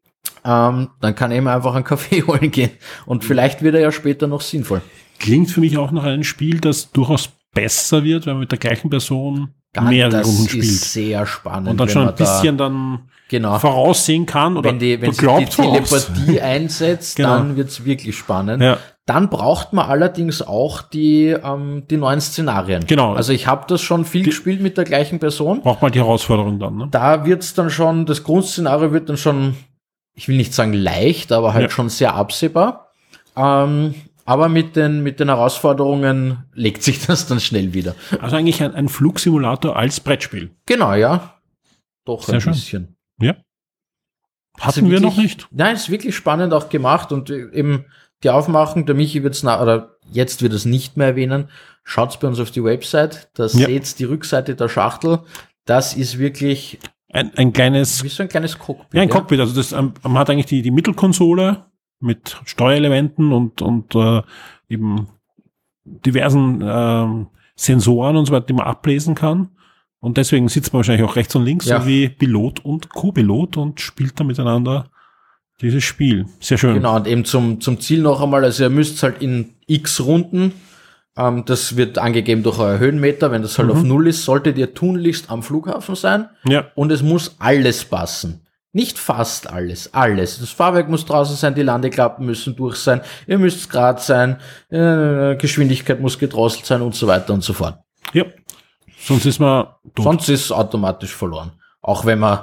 ähm, dann kann ich mir einfach einen Kaffee holen gehen. Und vielleicht wird er ja später noch sinnvoll. Klingt für mich auch nach einem Spiel, das durchaus besser wird, wenn man mit der gleichen Person Ganz, mehrere Runden spielt. Das ist sehr spannend. Und dann schon ein bisschen da, dann genau, voraussehen kann oder wenn die, wenn sich die Telepathie einsetzt, genau, dann wird's wirklich spannend. Ja. Dann braucht man allerdings auch die ähm, die neuen Szenarien. Genau. Also ich habe das schon viel die, gespielt mit der gleichen Person. Braucht man die Herausforderung dann, ne? Da wird's dann schon, das Grundszenario wird dann schon, ich will nicht sagen leicht, aber halt ja, schon sehr absehbar. Ähm, aber mit den mit den Herausforderungen legt sich das dann schnell wieder. Also eigentlich ein, ein Flugsimulator als Brettspiel. Genau, ja. Doch sehr ein schön. Bisschen. Ja. Hatten also wir wirklich, noch nicht. Nein, ist wirklich spannend auch gemacht und eben die Aufmachung, der Michi wird's na, oder jetzt wird es nicht mehr erwähnen. Schaut's bei uns auf die Website, da ja, seht die Rückseite der Schachtel. Das ist wirklich ein, ein kleines, wie so ein kleines Cockpit. Ja, ein ja, Cockpit. Also das, man hat eigentlich die, die Mittelkonsole mit Steuerelementen und, und äh, eben diversen äh, Sensoren und so weiter, die man ablesen kann. Und deswegen sitzt man wahrscheinlich auch rechts und links, ja, so wie Pilot und Co-Pilot und spielt da miteinander dieses Spiel. Sehr schön. Genau, und eben zum, zum Ziel noch einmal, also ihr müsst halt in x Runden, ähm, das wird angegeben durch euer Höhenmeter, wenn das halt mhm. auf Null ist, solltet ihr tunlichst am Flughafen sein. Ja. Und es muss alles passen. Nicht fast alles, alles. Das Fahrwerk muss draußen sein, die Landeklappen müssen durch sein, ihr müsst gerade sein, äh, Geschwindigkeit muss gedrosselt sein und so weiter und so fort. Ja. Sonst ist man tot. Sonst ist es automatisch verloren. Auch wenn man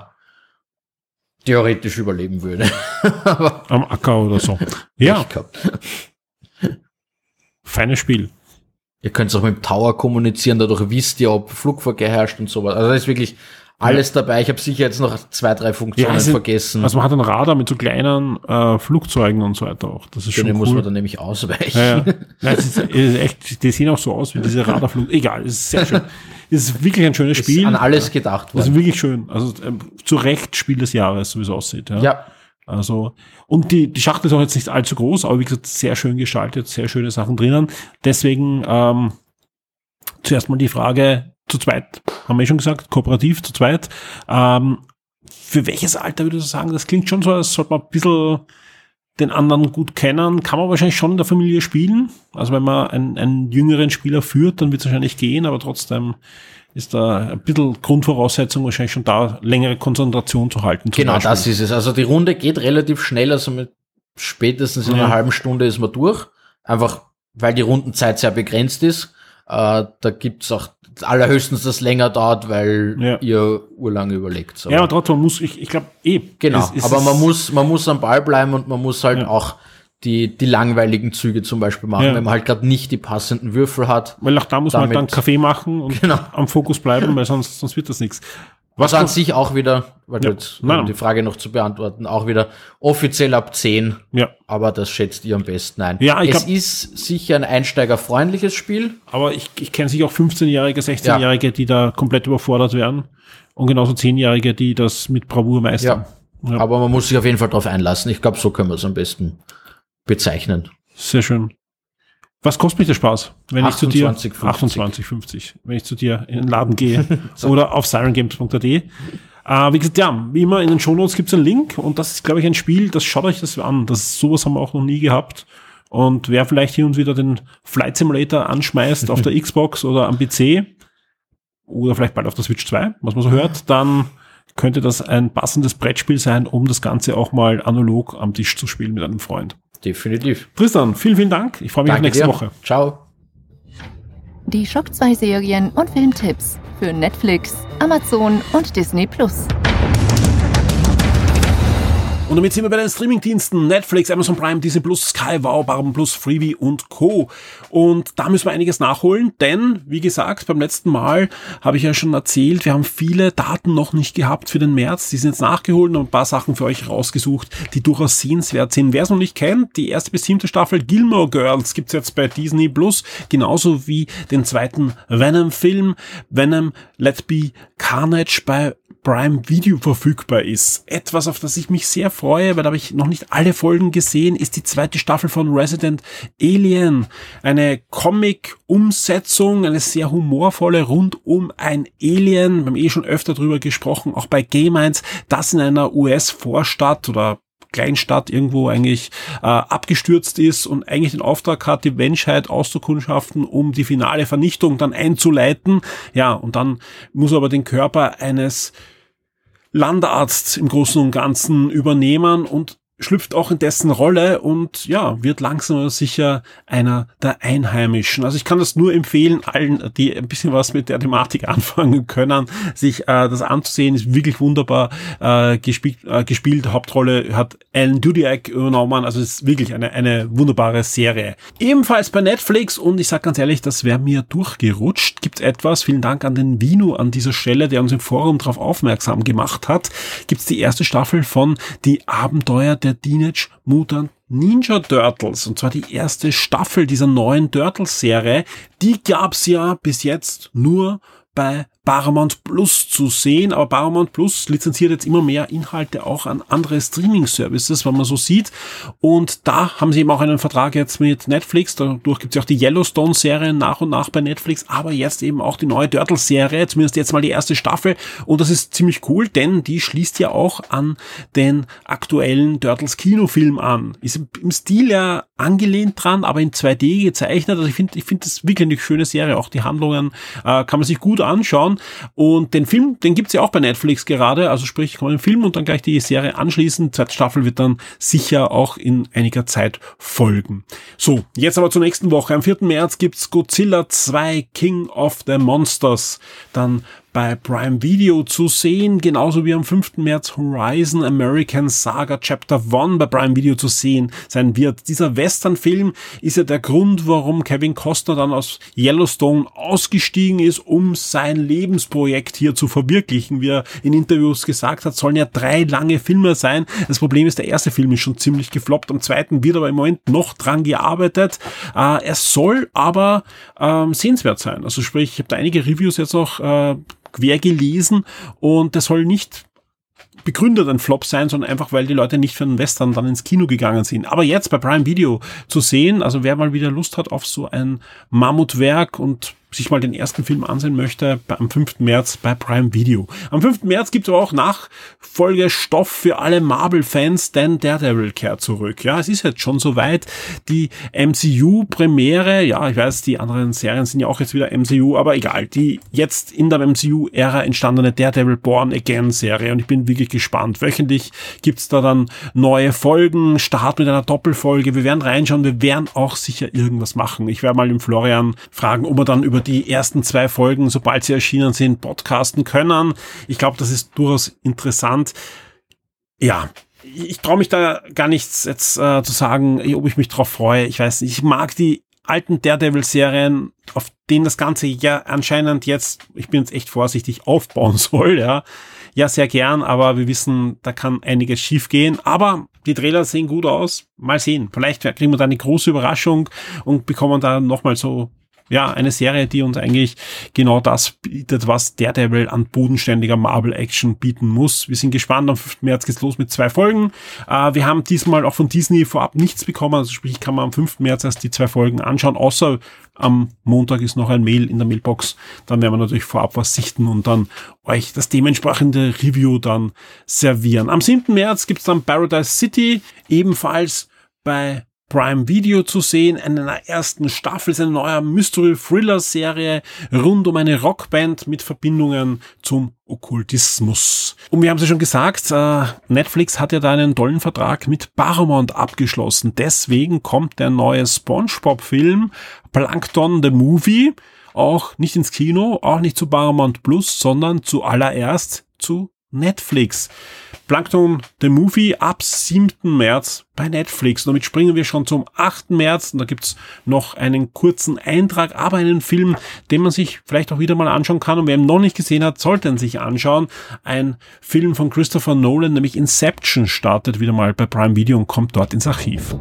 theoretisch überleben würde. Aber am Acker oder so. Ja. Feines Spiel. Ihr könnt auch mit dem Tower kommunizieren, dadurch wisst ihr, ob Flugverkehr herrscht und sowas. Also das ist wirklich alles ja. dabei. Ich habe sicher jetzt noch zwei, drei Funktionen ja, also, vergessen. Also man hat einen Radar mit so kleinen äh, Flugzeugen und so weiter auch. Das ist schon cool. muss man dann nämlich ausweichen. Ja, ja. Nein, es ist, es ist echt, die sehen auch so aus wie diese Radarflug. Egal, es ist sehr schön. Es ist wirklich ein schönes Spiel. Ist an alles gedacht worden. Das ist wirklich schön. Also ähm, zu Recht Spiel des Jahres, so wie es aussieht. Ja. ja. Also, und die, die Schachtel ist auch jetzt nicht allzu groß, aber wie gesagt, sehr schön gestaltet, sehr schöne Sachen drinnen. Deswegen ähm, zuerst mal die Frage, zu zweit, haben wir eh schon gesagt, kooperativ, zu zweit. Ähm, für welches Alter würdest du sagen? Das klingt schon so, als sollte man ein bisschen den anderen gut kennen. Kann man wahrscheinlich schon in der Familie spielen. Also wenn man einen, einen jüngeren Spieler führt, dann wird es wahrscheinlich gehen, aber trotzdem ist da ein bisschen Grundvoraussetzung wahrscheinlich schon da, längere Konzentration zu halten. Genau, Beispiel. Das ist es. Also die Runde geht relativ schnell, also mit spätestens in ja. einer halben Stunde ist man durch. Einfach, weil die Rundenzeit sehr begrenzt ist. Äh, da gibt's auch allerhöchstens, das länger dauert, weil ja. ihr urlang überlegt. Aber ja, aber trotzdem muss ich, ich glaube eh. Genau, es, es aber man muss, man muss am Ball bleiben und man muss halt ja. auch die, die langweiligen Züge zum Beispiel machen, ja. wenn man halt gerade nicht die passenden Würfel hat. Weil auch da muss man halt dann Kaffee machen und genau. am Fokus bleiben, weil sonst, sonst wird das nichts. Was also an sich auch wieder, weil ja. jetzt, um die Frage noch zu beantworten, auch wieder offiziell ab zehn. Ja. Aber das schätzt ihr am besten ein. Ja, ich es glaub, ist sicher ein einsteigerfreundliches Spiel. Aber ich, ich kenne sicher auch fünfzehnjährige, sechzehnjährige, ja. die da komplett überfordert werden. Und genauso zehnjährige, die das mit Bravour meistern. Ja. Ja. Aber man muss sich auf jeden Fall drauf einlassen. Ich glaube, so können wir es am besten bezeichnen. Sehr schön. Was kostet mich der Spaß, wenn ich zu dir fünfzig. achtundzwanzig fünfzig, wenn ich zu dir in den Laden gehe so. Oder auf siren games punkt a t. Äh, wie gesagt, ja, wie immer in den Shownotes gibt es einen Link und das ist, glaube ich, ein Spiel, das schaut euch das an. Das sowas haben wir auch noch nie gehabt. Und wer vielleicht hier und wieder den Flight Simulator anschmeißt auf der Xbox oder am P C oder vielleicht bald auf der Switch zwei, was man so hört, dann könnte das ein passendes Brettspiel sein, um das Ganze auch mal analog am Tisch zu spielen mit einem Freund. Definitiv. Tristan, vielen, vielen Dank. Ich freue mich Danke auf nächste dir. Woche. Ciao. Die Shock zwei Serien und Filmtipps für Netflix, Amazon und Disney Plus. Und damit sind wir bei den Streamingdiensten Netflix, Amazon Prime, Disney Plus, Sky, Wow, Barben Plus, Freevee und Co. Und da müssen wir einiges nachholen, denn, wie gesagt, beim letzten Mal habe ich ja schon erzählt, wir haben viele Daten noch nicht gehabt für den März. Die sind jetzt nachgeholt und ein paar Sachen für euch rausgesucht, die durchaus sehenswert sind. Wer es noch nicht kennt, die erste bis siebte Staffel Gilmore Girls gibt's jetzt bei Disney Plus, genauso wie den zweiten Venom-Film, Venom Let Be Carnage bei Prime Video verfügbar ist. Etwas, auf das ich mich sehr freue, weil da habe ich noch nicht alle Folgen gesehen, ist die zweite Staffel von Resident Alien. Eine Comic-Umsetzung, eine sehr humorvolle rund um ein Alien. Wir haben eh schon öfter drüber gesprochen, auch bei Game eins, das in einer U S-Vorstadt oder Kleinstadt irgendwo eigentlich äh, abgestürzt ist und eigentlich den Auftrag hat, die Menschheit auszukundschaften, um die finale Vernichtung dann einzuleiten. Ja, und dann muss aber den Körper eines Landarzts im Großen und Ganzen übernehmen und schlüpft auch in dessen Rolle und ja, wird langsam aber sicher einer der Einheimischen. Also ich kann das nur empfehlen, allen, die ein bisschen was mit der Thematik anfangen können, sich äh, das anzusehen. Ist wirklich wunderbar äh, gespielt, äh, gespielt. Hauptrolle hat Alan Tudyk übernommen. Also es ist wirklich eine, eine wunderbare Serie. Ebenfalls bei Netflix und ich sage ganz ehrlich, das wäre mir durchgerutscht. Gibt's etwas, vielen Dank an den Vino an dieser Stelle, der uns im Forum darauf aufmerksam gemacht hat. Gibt's die erste Staffel von Die Abenteuer der Teenage Mutant Ninja Turtles, und zwar die erste Staffel dieser neuen Turtles-Serie. Die gab's ja bis jetzt nur bei Paramount Plus zu sehen, aber Paramount Plus lizenziert jetzt immer mehr Inhalte auch an andere Streaming-Services, wenn man so sieht, und da haben sie eben auch einen Vertrag jetzt mit Netflix, dadurch gibt es ja auch die Yellowstone-Serie nach und nach bei Netflix, aber jetzt eben auch die neue Turtles-Serie, zumindest jetzt mal die erste Staffel, und das ist ziemlich cool, denn die schließt ja auch an den aktuellen Turtles-Kinofilm an. Ist im Stil ja angelehnt dran, aber in zwei D gezeichnet, also ich finde ich finde das wirklich eine schöne Serie, auch die Handlungen äh, kann man sich gut anschauen. Und den Film, den gibt's ja auch bei Netflix gerade, also sprich, kann man den Film und dann gleich die Serie anschließen. Die zweite Staffel wird dann sicher auch in einiger Zeit folgen. So, jetzt aber zur nächsten Woche. Am vierten März gibt's Godzilla zwei King of the Monsters. Dann bei Prime Video zu sehen, genauso wie am fünften März Horizon American Saga Chapter eins bei Prime Video zu sehen sein wird. Dieser Western-Film ist ja der Grund, warum Kevin Costner dann aus Yellowstone ausgestiegen ist, um sein Lebensprojekt hier zu verwirklichen. Wie er in Interviews gesagt hat, sollen ja drei lange Filme sein. Das Problem ist, der erste Film ist schon ziemlich gefloppt, am zweiten wird aber im Moment noch dran gearbeitet. Äh, er soll aber ähm, sehenswert sein. Also sprich, ich habe da einige Reviews jetzt auch äh, quer gelesen und das soll nicht begründet ein Flop sein, sondern einfach, weil die Leute nicht für den Western dann ins Kino gegangen sind. Aber jetzt bei Prime Video zu sehen, also wer mal wieder Lust hat auf so ein Mammutwerk und sich mal den ersten Film ansehen möchte, am fünften März bei Prime Video. Am fünften März gibt es aber auch Nachfolgestoff für alle Marvel-Fans, denn Daredevil kehrt zurück. Ja, es ist jetzt schon soweit. Die M C U-Premiere, ja, ich weiß, die anderen Serien sind ja auch jetzt wieder M C U, aber egal, die jetzt in der M C U-Ära entstandene Daredevil Born Again-Serie und ich bin wirklich gespannt. Wöchentlich gibt's da dann neue Folgen, Start mit einer Doppelfolge. Wir werden reinschauen, wir werden auch sicher irgendwas machen. Ich werde mal den Florian fragen, ob er dann über die ersten zwei Folgen, sobald sie erschienen sind, podcasten können. Ich glaube, das ist durchaus interessant. Ja, ich traue mich da gar nichts jetzt äh, zu sagen, ob ich mich drauf freue. Ich weiß nicht, ich mag die alten Daredevil-Serien, auf denen das Ganze ja anscheinend jetzt, ich bin jetzt echt vorsichtig, aufbauen soll, ja. Ja, sehr gern, aber wir wissen, da kann einiges schief gehen. Aber die Trailer sehen gut aus. Mal sehen. Vielleicht kriegen wir da eine große Überraschung und bekommen da nochmal so ja, eine Serie, die uns eigentlich genau das bietet, was Daredevil an bodenständiger Marvel-Action bieten muss. Wir sind gespannt, am fünften März geht's los mit zwei Folgen. Äh, wir haben diesmal auch von Disney vorab nichts bekommen, also sprich, ich kann mir am fünften März erst die zwei Folgen anschauen, außer am Montag ist noch ein Mail in der Mailbox. Dann werden wir natürlich vorab was sichten und dann euch das dementsprechende Review dann servieren. Am siebten März gibt's dann Paradise City, ebenfalls bei Prime Video zu sehen, in einer ersten Staffel, ist eine neue Mystery-Thriller-Serie rund um eine Rockband mit Verbindungen zum Okkultismus. Und wir haben es ja schon gesagt, äh, Netflix hat ja da einen tollen Vertrag mit Paramount abgeschlossen. Deswegen kommt der neue SpongeBob-Film Plankton the Movie auch nicht ins Kino, auch nicht zu Paramount Plus, sondern zuallererst zu Netflix. Plankton the Movie ab siebten März bei Netflix. Und damit springen wir schon zum achten März. Und da gibt's noch einen kurzen Eintrag, aber einen Film, den man sich vielleicht auch wieder mal anschauen kann. Und wer ihn noch nicht gesehen hat, sollte ihn sich anschauen. Ein Film von Christopher Nolan, nämlich Inception, startet wieder mal bei Prime Video und kommt dort ins Archiv.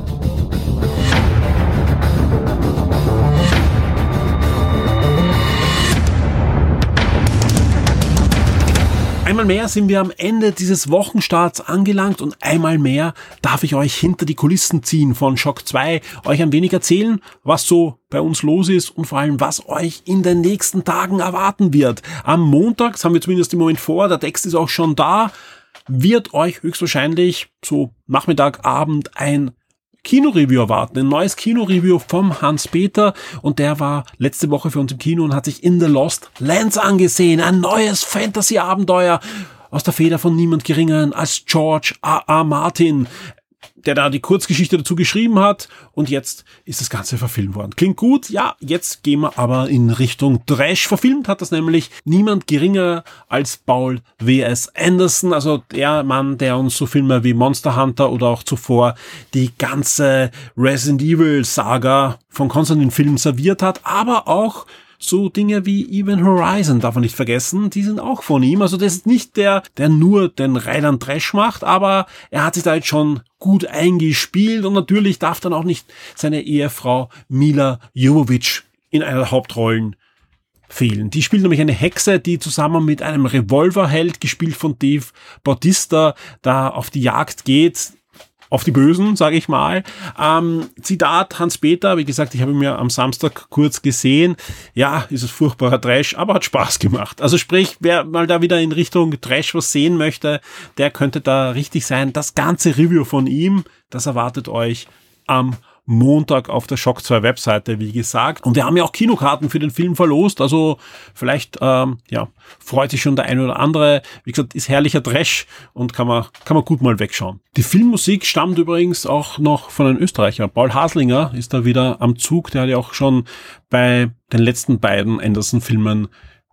Einmal mehr sind wir am Ende dieses Wochenstarts angelangt und einmal mehr darf ich euch hinter die Kulissen ziehen von Shock zwei, euch ein wenig erzählen, was so bei uns los ist und vor allem, was euch in den nächsten Tagen erwarten wird. Am Montag, das haben wir zumindest im Moment vor, der Text ist auch schon da, wird euch höchstwahrscheinlich so Nachmittag, Abend ein Kinoreview erwarten, ein neues Kinoreview vom Hans-Peter und der war letzte Woche für uns im Kino und hat sich In the Lost Lands angesehen, ein neues Fantasy-Abenteuer aus der Feder von niemand Geringeren als George R R. Martin, der da die Kurzgeschichte dazu geschrieben hat und jetzt ist das Ganze verfilmt worden. Klingt gut, ja, jetzt gehen wir aber in Richtung Trash. Verfilmt hat das nämlich niemand geringer als Paul W S. Anderson, also der Mann, der uns so Filme wie Monster Hunter oder auch zuvor die ganze Resident Evil Saga von Constantine Film serviert hat, aber auch so Dinge wie Even Horizon darf man nicht vergessen, die sind auch von ihm. Also das ist nicht der, der nur den reinen Trash macht, aber er hat sich da jetzt schon gut eingespielt und natürlich darf dann auch nicht seine Ehefrau Mila Jovovich in einer der Hauptrollen fehlen. Die spielt nämlich eine Hexe, die zusammen mit einem Revolverheld, gespielt von Dave Bautista, da auf die Jagd geht. Auf die Bösen, sage ich mal. Ähm, Zitat Hans-Peter, wie gesagt, ich habe ihn mir am Samstag kurz gesehen. Ja, ist es furchtbarer Trash, aber hat Spaß gemacht. Also sprich, wer mal da wieder in Richtung Trash was sehen möchte, der könnte da richtig sein. Das ganze Review von ihm, das erwartet euch am Montag auf der Shock zwei Webseite, wie gesagt. Und wir haben ja auch Kinokarten für den Film verlost, also vielleicht ähm, ja freut sich schon der eine oder andere. Wie gesagt, ist herrlicher Trash und kann man kann man gut mal wegschauen. Die Filmmusik stammt übrigens auch noch von einem Österreicher. Paul Haslinger ist da wieder am Zug. Der hat ja auch schon bei den letzten beiden Anderson-Filmen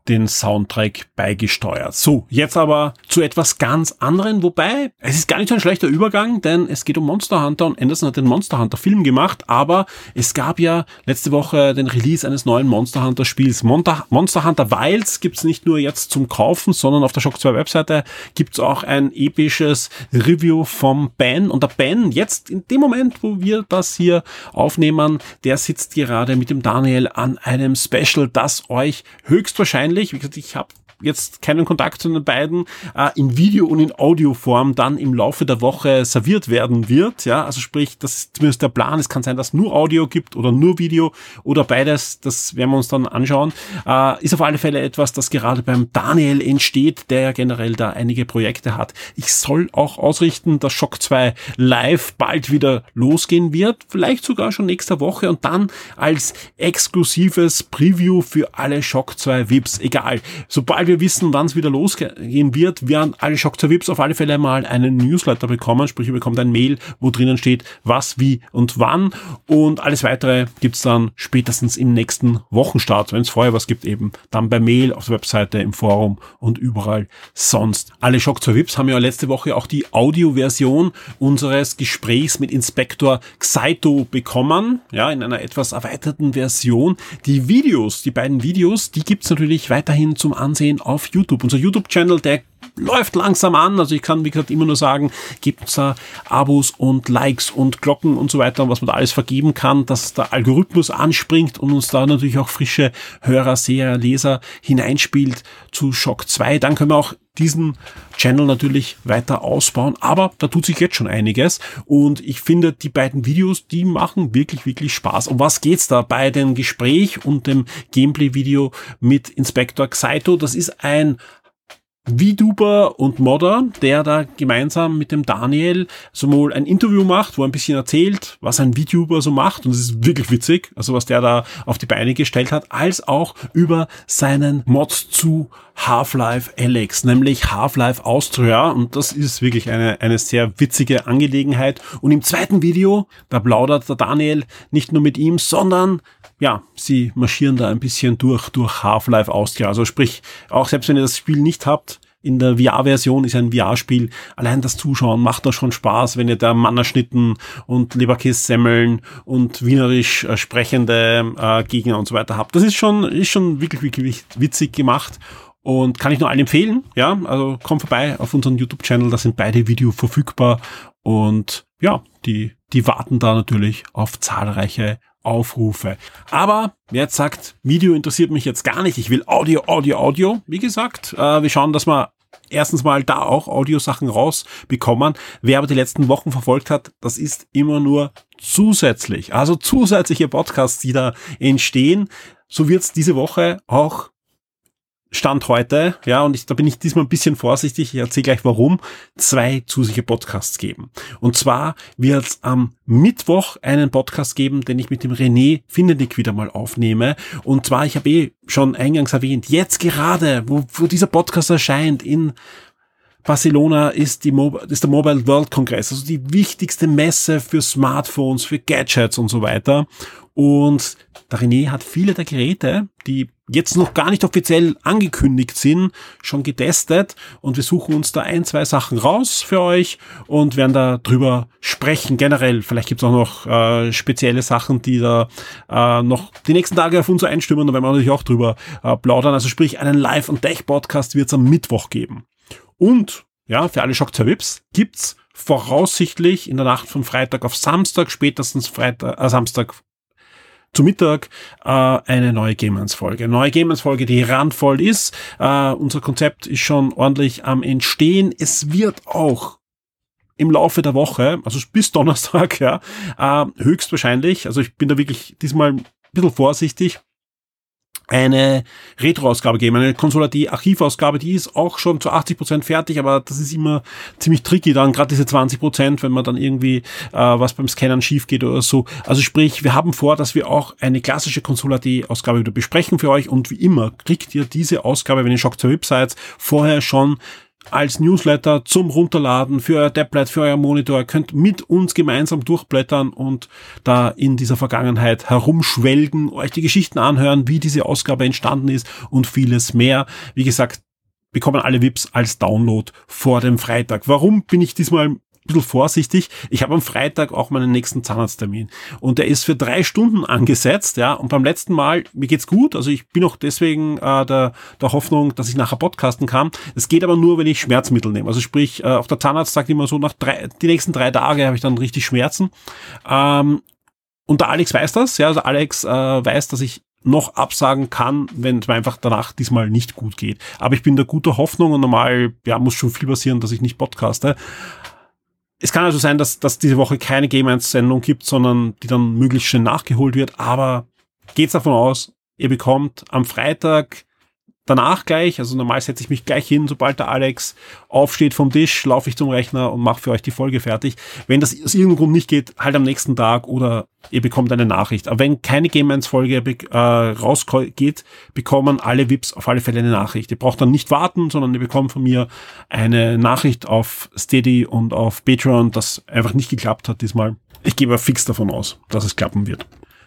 den Soundtrack beigesteuert. So, jetzt aber zu etwas ganz anderem, wobei es ist gar nicht so ein schlechter Übergang, denn es geht um Monster Hunter und Anderson hat den Monster Hunter Film gemacht, aber es gab ja letzte Woche den Release eines neuen Monster Hunter Spiels. Monster, Monster Hunter Wilds gibt's nicht nur jetzt zum Kaufen, sondern auf der Shock zwei Webseite gibt's auch ein episches Review vom Ben, und der Ben, jetzt in dem Moment, wo wir das hier aufnehmen, der sitzt gerade mit dem Daniel an einem Special, das euch höchstwahrscheinlich, wie gesagt, ich habe jetzt keinen Kontakt zu den beiden, äh, in Video- und in Audioform dann im Laufe der Woche serviert werden wird. Ja, also sprich, das ist zumindest der Plan. Es kann sein, dass es nur Audio gibt oder nur Video oder beides. Das werden wir uns dann anschauen. Äh, ist auf alle Fälle etwas, das gerade beim Daniel entsteht, der ja generell da einige Projekte hat. Ich soll auch ausrichten, dass Shock zwei Live bald wieder losgehen wird. Vielleicht sogar schon nächste Woche und dann als exklusives Preview für alle Shock zwei V I Ps. Egal. Sobald wir wissen, wann es wieder losgehen wird, werden alle Shock zwei V I Ps auf alle Fälle mal einen Newsletter bekommen, sprich ihr bekommt ein Mail, wo drinnen steht, was, wie und wann, und alles weitere gibt's dann spätestens im nächsten Wochenstart, wenn es vorher was gibt, eben dann per Mail, auf der Webseite, im Forum und überall sonst. Alle Shock zwei V I Ps haben ja letzte Woche auch die Audioversion unseres Gesprächs mit Inspektor Xaito bekommen, ja, in einer etwas erweiterten Version. Die Videos, die beiden Videos, die gibt's natürlich weiterhin zum Ansehen auf YouTube. Unser YouTube-Channel, der läuft langsam an, also ich kann, wie gesagt, immer nur sagen, gebt uns da Abos und Likes und Glocken und so weiter, was man da alles vergeben kann, dass der Algorithmus anspringt und uns da natürlich auch frische Hörer, Seher, Leser hineinspielt zu Shock zwei. Dann können wir auch diesen Channel natürlich weiter ausbauen, aber da tut sich jetzt schon einiges und ich finde, die beiden Videos, die machen wirklich, wirklich Spaß. Um was geht's da bei dem Gespräch und dem Gameplay-Video mit Inspektor Xaito? Das ist ein VTuber und Modder, der da gemeinsam mit dem Daniel so mal ein Interview macht, wo er ein bisschen erzählt, was ein VTuber so macht, und es ist wirklich witzig, also was der da auf die Beine gestellt hat, als auch über seinen Mod zu Half-Life Alyx, nämlich Half-Life Austria, und das ist wirklich eine eine sehr witzige Angelegenheit. Und im zweiten Video, da plaudert der Daniel nicht nur mit ihm, sondern ja, sie marschieren da ein bisschen durch durch Half-Life Austria, also sprich, auch selbst wenn ihr das Spiel nicht habt, in der V R-Version ist ein V R-Spiel, allein das Zuschauen macht da schon Spaß, wenn ihr da Mannerschnitten und Leberkässemmeln und wienerisch äh, sprechende äh, Gegner und so weiter habt. Das ist schon ist schon wirklich, wirklich witzig gemacht. Und kann ich nur allen empfehlen, ja, also kommt vorbei auf unseren YouTube-Channel, da sind beide Videos verfügbar und ja, die, die warten da natürlich auf zahlreiche Aufrufe. Aber wer jetzt sagt, Video interessiert mich jetzt gar nicht, ich will Audio, Audio, Audio, wie gesagt, äh, wir schauen, dass wir erstens mal da auch Audiosachen rausbekommen. Wer aber die letzten Wochen verfolgt hat, das ist immer nur zusätzlich, also zusätzliche Podcasts, die da entstehen. So wird's diese Woche auch Stand heute, ja, und ich, da bin ich diesmal ein bisschen vorsichtig, ich erzähle gleich warum, zwei zusätzliche Podcasts geben. Und zwar wird es am Mittwoch einen Podcast geben, den ich mit dem René Findenig wieder mal aufnehme. Und zwar, ich habe eh schon eingangs erwähnt, jetzt gerade, wo, wo dieser Podcast erscheint, in Barcelona ist, die Mo- ist der Mobile World Congress, also die wichtigste Messe für Smartphones, für Gadgets und so weiter. Und der René hat viele der Geräte, die jetzt noch gar nicht offiziell angekündigt sind, schon getestet, und wir suchen uns da ein, zwei Sachen raus für euch und werden da drüber sprechen. Generell, vielleicht gibt's auch noch äh, spezielle Sachen, die da äh, noch die nächsten Tage auf uns einstimmen, da werden wir natürlich auch drüber äh, plaudern. Also sprich, einen Live- und Tech-Podcast wird's am Mittwoch geben. Und ja, für alle Shock zwei V I Ps gibt's voraussichtlich in der Nacht von Freitag auf Samstag, spätestens Freitag, äh, Samstag zu Mittag, äh, eine neue Game-Eins-Folge. Eine neue Game-Eins-Folge, die randvoll ist. Äh, unser Konzept ist schon ordentlich am Entstehen. Es wird auch im Laufe der Woche, also bis Donnerstag, ja, äh, höchstwahrscheinlich, also ich bin da wirklich diesmal ein bisschen vorsichtig, eine Retro-Ausgabe geben, eine Consola D Archivausgabe, die ist auch schon zu achtzig Prozent fertig, aber das ist immer ziemlich tricky dann, gerade diese zwanzig Prozent, wenn man dann irgendwie äh, was beim Scannen schief geht oder so. Also sprich, wir haben vor, dass wir auch eine klassische Consola D Ausgabe wieder besprechen für euch, und wie immer kriegt ihr diese Ausgabe, wenn ihr Shock zwei V I P seid, vorher schon als Newsletter zum Runterladen für euer Tablet, für euer Monitor. Ihr könnt mit uns gemeinsam durchblättern und da in dieser Vergangenheit herumschwelgen, euch die Geschichten anhören, wie diese Ausgabe entstanden ist und vieles mehr. Wie gesagt, bekommen alle V I Ps als Download vor dem Freitag. Warum bin ich diesmal ein bisschen vorsichtig? Ich habe am Freitag auch meinen nächsten Zahnarzttermin und der ist für drei Stunden angesetzt, ja, und beim letzten Mal, mir geht's gut, also ich bin auch deswegen äh, der, der Hoffnung, dass ich nachher podcasten kann. Es geht aber nur, wenn ich Schmerzmittel nehme, also sprich, äh, auch der Zahnarzt sagt immer so, nach drei, die nächsten drei Tage habe ich dann richtig Schmerzen, ähm, und der Alex weiß das, ja, also Alex äh, weiß, dass ich noch absagen kann, wenn es mir einfach danach diesmal nicht gut geht. Aber ich bin der guter Hoffnung und normal, ja, muss schon viel passieren, dass ich nicht podcaste. Es kann also sein, dass, dass diese Woche keine Game eins Sendung gibt, sondern die dann möglichst schnell nachgeholt wird. Aber geht's davon aus, ihr bekommt am Freitag danach gleich, also normal setze ich mich gleich hin, sobald der Alex aufsteht vom Tisch, laufe ich zum Rechner und mache für euch die Folge fertig. Wenn das aus irgendeinem Grund nicht geht, halt am nächsten Tag oder ihr bekommt eine Nachricht. Aber wenn keine Game eins Folge äh, rausgeht, bekommen alle V I Ps auf alle Fälle eine Nachricht. Ihr braucht dann nicht warten, sondern ihr bekommt von mir eine Nachricht auf Steady und auf Patreon, das einfach nicht geklappt hat diesmal. Ich gehe aber fix davon aus, dass es klappen wird.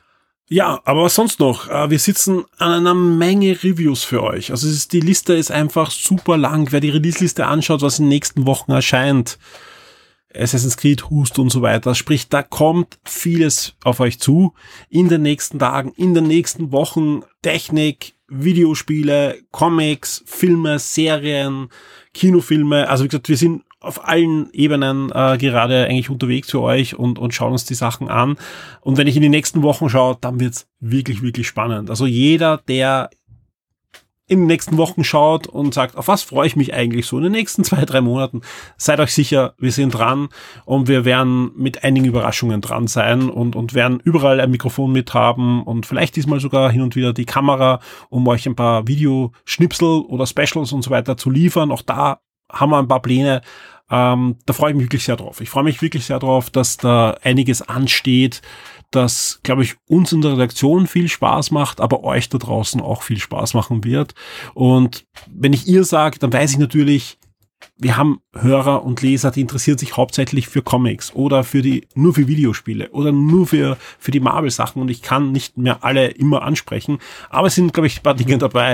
Ja, aber was sonst noch? Wir sitzen an einer Menge Reviews für euch. Also es ist, die Liste ist einfach super lang. Wer die Release-Liste anschaut, was in den nächsten Wochen erscheint, Assassin's Creed, Hust und so weiter, sprich, da kommt vieles auf euch zu. In den nächsten Tagen, in den nächsten Wochen, Technik, Videospiele, Comics, Filme, Serien, Kinofilme. Also wie gesagt, wir sind auf allen Ebenen äh, gerade eigentlich unterwegs für euch und und schauen uns die Sachen an. Und wenn ich in die nächsten Wochen schaue, dann wird's wirklich, wirklich spannend. Also jeder, der in den nächsten Wochen schaut und sagt, auf was freue ich mich eigentlich so in den nächsten zwei, drei Monaten, seid euch sicher, wir sind dran und wir werden mit einigen Überraschungen dran sein und und werden überall ein Mikrofon mit haben und vielleicht diesmal sogar hin und wieder die Kamera, um euch ein paar Videoschnipsel oder Specials und so weiter zu liefern. Auch da haben wir ein paar Pläne. Ähm, da freue ich mich wirklich sehr drauf. Ich freue mich wirklich sehr drauf, dass da einiges ansteht, das, glaube ich, uns in der Redaktion viel Spaß macht, aber euch da draußen auch viel Spaß machen wird. Und wenn ich ihr sage, dann weiß ich natürlich, wir haben Hörer und Leser, die interessieren sich hauptsächlich für Comics oder für die, nur für Videospiele oder nur für, für die Marvel-Sachen und ich kann nicht mehr alle immer ansprechen. Aber es sind, glaube ich, ein paar Dinge dabei,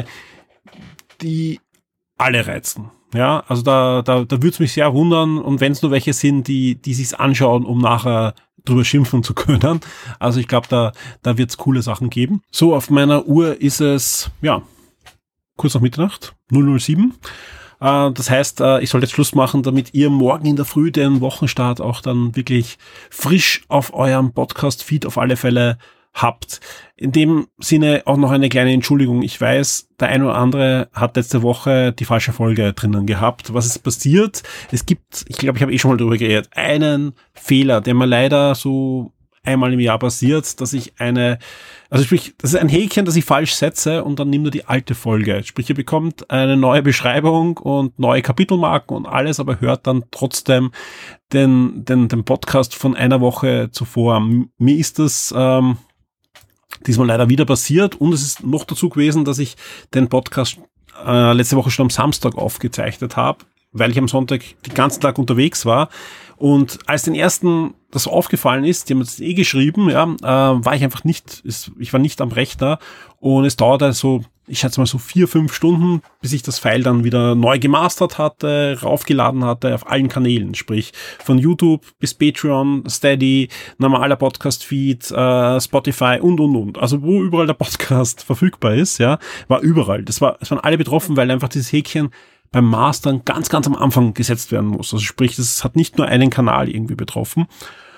die alle reizen. Ja, also da, da, da würde es mich sehr wundern und wenn es nur welche sind, die, die sich's anschauen, um nachher drüber schimpfen zu können. Also ich glaube, da, da wird es coole Sachen geben. So, auf meiner Uhr ist es, ja, kurz nach Mitternacht, null null sieben. Äh, das heißt, äh, ich soll jetzt Schluss machen, damit ihr morgen in der Früh den Wochenstart auch dann wirklich frisch auf eurem Podcast-Feed auf alle Fälle habt. In dem Sinne auch noch eine kleine Entschuldigung. Ich weiß, der ein oder andere hat letzte Woche die falsche Folge drinnen gehabt. Was ist passiert? Es gibt, ich glaube, ich habe eh schon mal darüber geredet, einen Fehler, der mir leider so einmal im Jahr passiert, dass ich eine, also sprich, das ist ein Häkchen, das ich falsch setze und dann nimmt er die alte Folge. Sprich, ihr bekommt eine neue Beschreibung und neue Kapitelmarken und alles, aber hört dann trotzdem den, den, den Podcast von einer Woche zuvor. Mir ist das, ähm, diesmal leider wieder passiert und es ist noch dazu gewesen, dass ich den Podcast äh, letzte Woche schon am Samstag aufgezeichnet habe, weil ich am Sonntag den ganzen Tag unterwegs war und als den ersten das aufgefallen ist, die haben es eh geschrieben, ja, äh, war ich einfach nicht, ist, ich war nicht am Rechner und es dauerte so, ich schätze mal so vier, fünf Stunden, bis ich das File dann wieder neu gemastert hatte, raufgeladen hatte auf allen Kanälen, sprich von YouTube bis Patreon, Steady, normaler Podcast-Feed, äh, Spotify und, und, und. Also wo überall der Podcast verfügbar ist, ja, war überall. Das war, es waren alle betroffen, weil einfach dieses Häkchen beim Mastern ganz, ganz am Anfang gesetzt werden muss. Also sprich, das hat nicht nur einen Kanal irgendwie betroffen.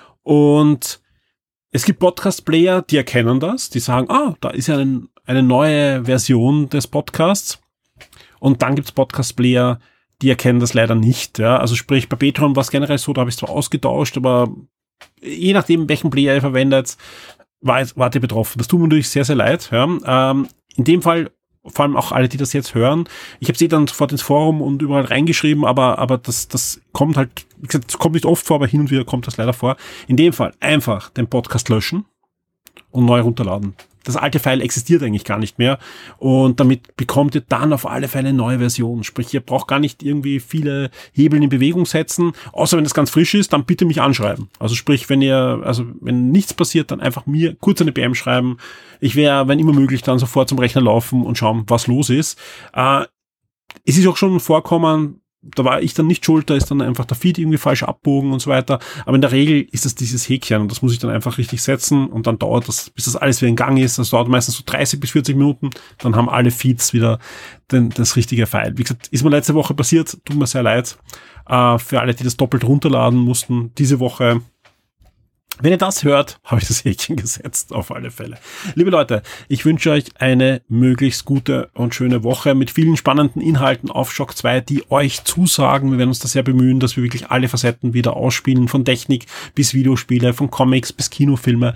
Und es gibt Podcast-Player, die erkennen das, die sagen, ah, da ist ja ein, eine neue Version des Podcasts. Und dann gibt's Podcast-Player, die erkennen das leider nicht. Ja. Also sprich, bei Patreon war es generell so, da habe ich zwar ausgetauscht, aber je nachdem, welchen Player ihr verwendet, war, wart ihr betroffen. Das tut mir natürlich sehr, sehr leid. Ja. Ähm, in dem Fall vor allem auch alle, die das jetzt hören. Ich habe sie dann sofort ins Forum und überall reingeschrieben, aber aber das das kommt halt, wie gesagt, das kommt nicht oft vor, aber hin und wieder kommt das leider vor. In dem Fall einfach den Podcast löschen und neu runterladen. das alte File existiert eigentlich gar nicht mehr und damit bekommt ihr dann auf alle Fälle eine neue Version. Sprich, ihr braucht gar nicht irgendwie viele Hebel in Bewegung setzen, außer wenn das ganz frisch ist, dann bitte mich anschreiben. Also sprich, wenn ihr, also wenn nichts passiert, dann einfach mir kurz eine B M schreiben. Ich wäre, wenn immer möglich, dann sofort zum Rechner laufen und schauen, was los ist. Äh, es ist auch schon vorkommen, da war ich dann nicht schuld, da ist dann einfach der Feed irgendwie falsch abbogen und so weiter. Aber in der Regel ist das dieses Häkchen und das muss ich dann einfach richtig setzen und dann dauert das, bis das alles wieder in Gang ist. Das dauert meistens so dreißig bis vierzig Minuten. Dann haben alle Feeds wieder den, das richtige File. Wie gesagt, ist mir letzte Woche passiert, tut mir sehr leid. Äh, für alle, die das doppelt runterladen mussten, diese Woche. Wenn ihr das hört, habe ich das Häkchen gesetzt, auf alle Fälle. Liebe Leute, ich wünsche euch eine möglichst gute und schöne Woche mit vielen spannenden Inhalten auf Shock zwei, die euch zusagen. Wir werden uns da sehr bemühen, dass wir wirklich alle Facetten wieder ausspielen, von Technik bis Videospiele, von Comics bis Kinofilme.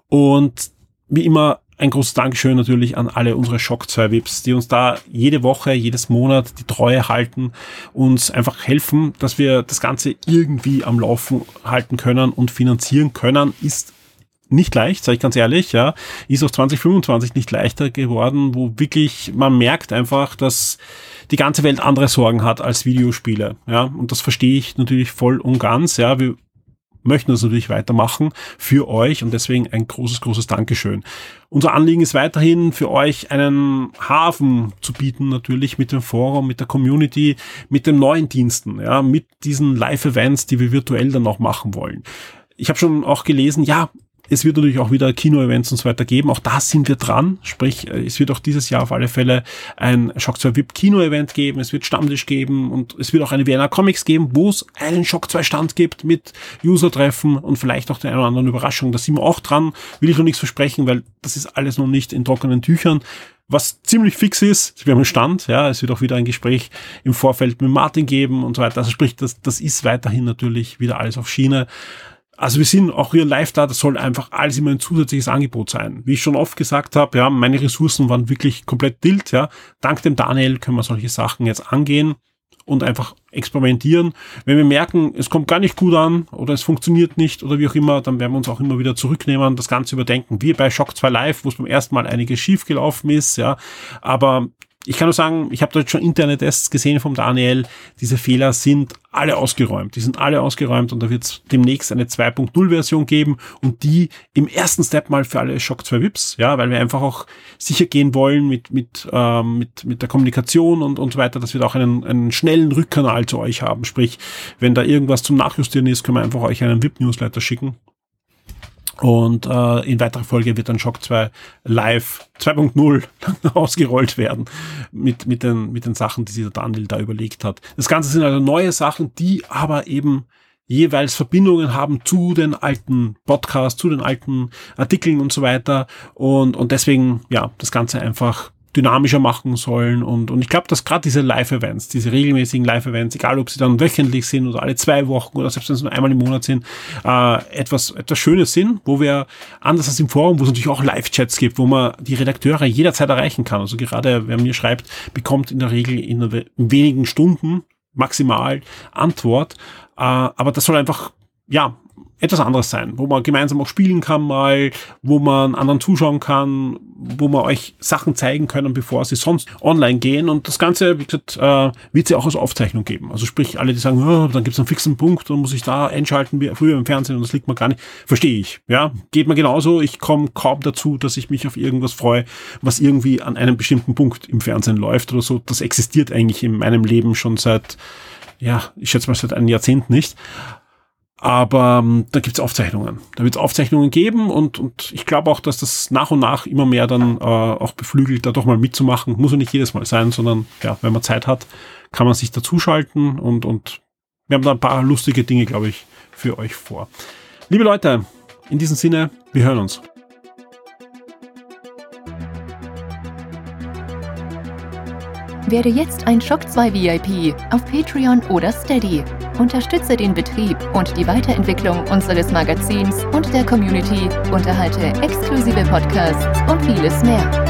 Und wie immer ein großes Dankeschön natürlich an alle unsere Shock zwei V I Ps, die uns da jede Woche, jedes Monat die Treue halten, uns einfach helfen, dass wir das Ganze irgendwie am Laufen halten können und finanzieren können. Ist nicht leicht, sage ich ganz ehrlich, ja. Ist auch zwanzig fünfundzwanzig nicht leichter geworden, wo wirklich man merkt einfach, dass die ganze Welt andere Sorgen hat als Videospiele, ja. Und das verstehe ich natürlich voll und ganz, ja. Wir möchten das natürlich weitermachen für euch und deswegen ein großes, großes Dankeschön. Unser Anliegen ist weiterhin für euch einen Hafen zu bieten, natürlich mit dem Forum, mit der Community, mit den neuen Diensten, ja, mit diesen Live-Events, die wir virtuell dann auch machen wollen. Ich habe schon auch gelesen, ja, es wird natürlich auch wieder Kino-Events und so weiter geben. Auch da sind wir dran. Sprich, es wird auch dieses Jahr auf alle Fälle ein Shock zwei V I P Kino-Event geben. Es wird Stammtisch geben und es wird auch eine Vienna Comics geben, wo es einen Shock zwei Stand gibt mit User-Treffen und vielleicht auch der eine oder anderen Überraschung. Da sind wir auch dran. Will ich noch nichts versprechen, weil das ist alles noch nicht in trockenen Tüchern. Was ziemlich fix ist, wir haben einen Stand, ja, es wird auch wieder ein Gespräch im Vorfeld mit Martin geben und so weiter. Also sprich, das, das ist weiterhin natürlich wieder alles auf Schiene. Also wir sind auch hier live da, das soll einfach alles immer ein zusätzliches Angebot sein. Wie ich schon oft gesagt habe, ja, meine Ressourcen waren wirklich komplett dilt, ja. Dank dem Daniel können wir solche Sachen jetzt angehen und einfach experimentieren. Wenn wir merken, es kommt gar nicht gut an oder es funktioniert nicht oder wie auch immer, dann werden wir uns auch immer wieder zurücknehmen, das Ganze überdenken. Wie bei Shock zwei Live, wo es beim ersten Mal einiges schief gelaufen ist, ja. Aber ich kann nur sagen, ich habe dort schon interne Tests gesehen vom Daniel. Diese Fehler sind alle ausgeräumt. Die sind alle ausgeräumt und da wird es demnächst eine zwei Punkt null Version geben und die im ersten Step mal für alle Shock zwei V I Ps, ja, weil wir einfach auch sicher gehen wollen mit mit ähm, mit mit der Kommunikation und und so weiter, dass wir da auch einen einen schnellen Rückkanal zu euch haben. Sprich, wenn da irgendwas zum Nachjustieren ist, können wir einfach euch einen V I P-Newsletter schicken. Und äh, in weiterer Folge wird dann Shock zwei Live zwei Punkt null ausgerollt werden mit mit den mit den Sachen, die sich der Daniel da überlegt hat. Das Ganze sind also neue Sachen, die aber eben jeweils Verbindungen haben zu den alten Podcasts, zu den alten Artikeln und so weiter. Und und deswegen, ja, das Ganze einfach dynamischer machen sollen und und ich glaube, dass gerade diese Live-Events, diese regelmäßigen Live-Events, egal ob sie dann wöchentlich sind oder alle zwei Wochen oder selbst wenn es nur einmal im Monat sind, äh, etwas etwas Schönes sind, wo wir, anders als im Forum, wo es natürlich auch Live-Chats gibt, wo man die Redakteure jederzeit erreichen kann. Also gerade, wer mir schreibt, bekommt in der Regel in, in wenigen Stunden maximal Antwort, äh, aber das soll einfach, ja, etwas anderes sein, wo man gemeinsam auch spielen kann mal, wo man anderen zuschauen kann, wo man euch Sachen zeigen können, bevor sie sonst online gehen. Und das Ganze, wie gesagt, äh, wird es ja auch als Aufzeichnung geben. Also sprich, alle, die sagen, oh, dann gibt es einen fixen Punkt, dann muss ich da einschalten wie früher im Fernsehen und das liegt mir gar nicht. Verstehe ich. Ja, geht mir genauso. Ich komme kaum dazu, dass ich mich auf irgendwas freue, was irgendwie an einem bestimmten Punkt im Fernsehen läuft oder so. Das existiert eigentlich in meinem Leben schon seit, ja, ich schätze mal seit einem Jahrzehnt nicht. Aber ähm, da gibt's Aufzeichnungen. Da wird's Aufzeichnungen geben und und ich glaube auch, dass das nach und nach immer mehr dann äh, auch beflügelt, da doch mal mitzumachen. Muss ja nicht jedes Mal sein, sondern ja, wenn man Zeit hat, kann man sich dazuschalten und und wir haben da ein paar lustige Dinge, glaube ich, für euch vor. Liebe Leute, in diesem Sinne, wir hören uns. Werde jetzt ein Shock zwei V I P auf Patreon oder Steady. Unterstütze den Betrieb und die Weiterentwicklung unseres Magazins und der Community, unterhalte exklusive Podcasts und vieles mehr.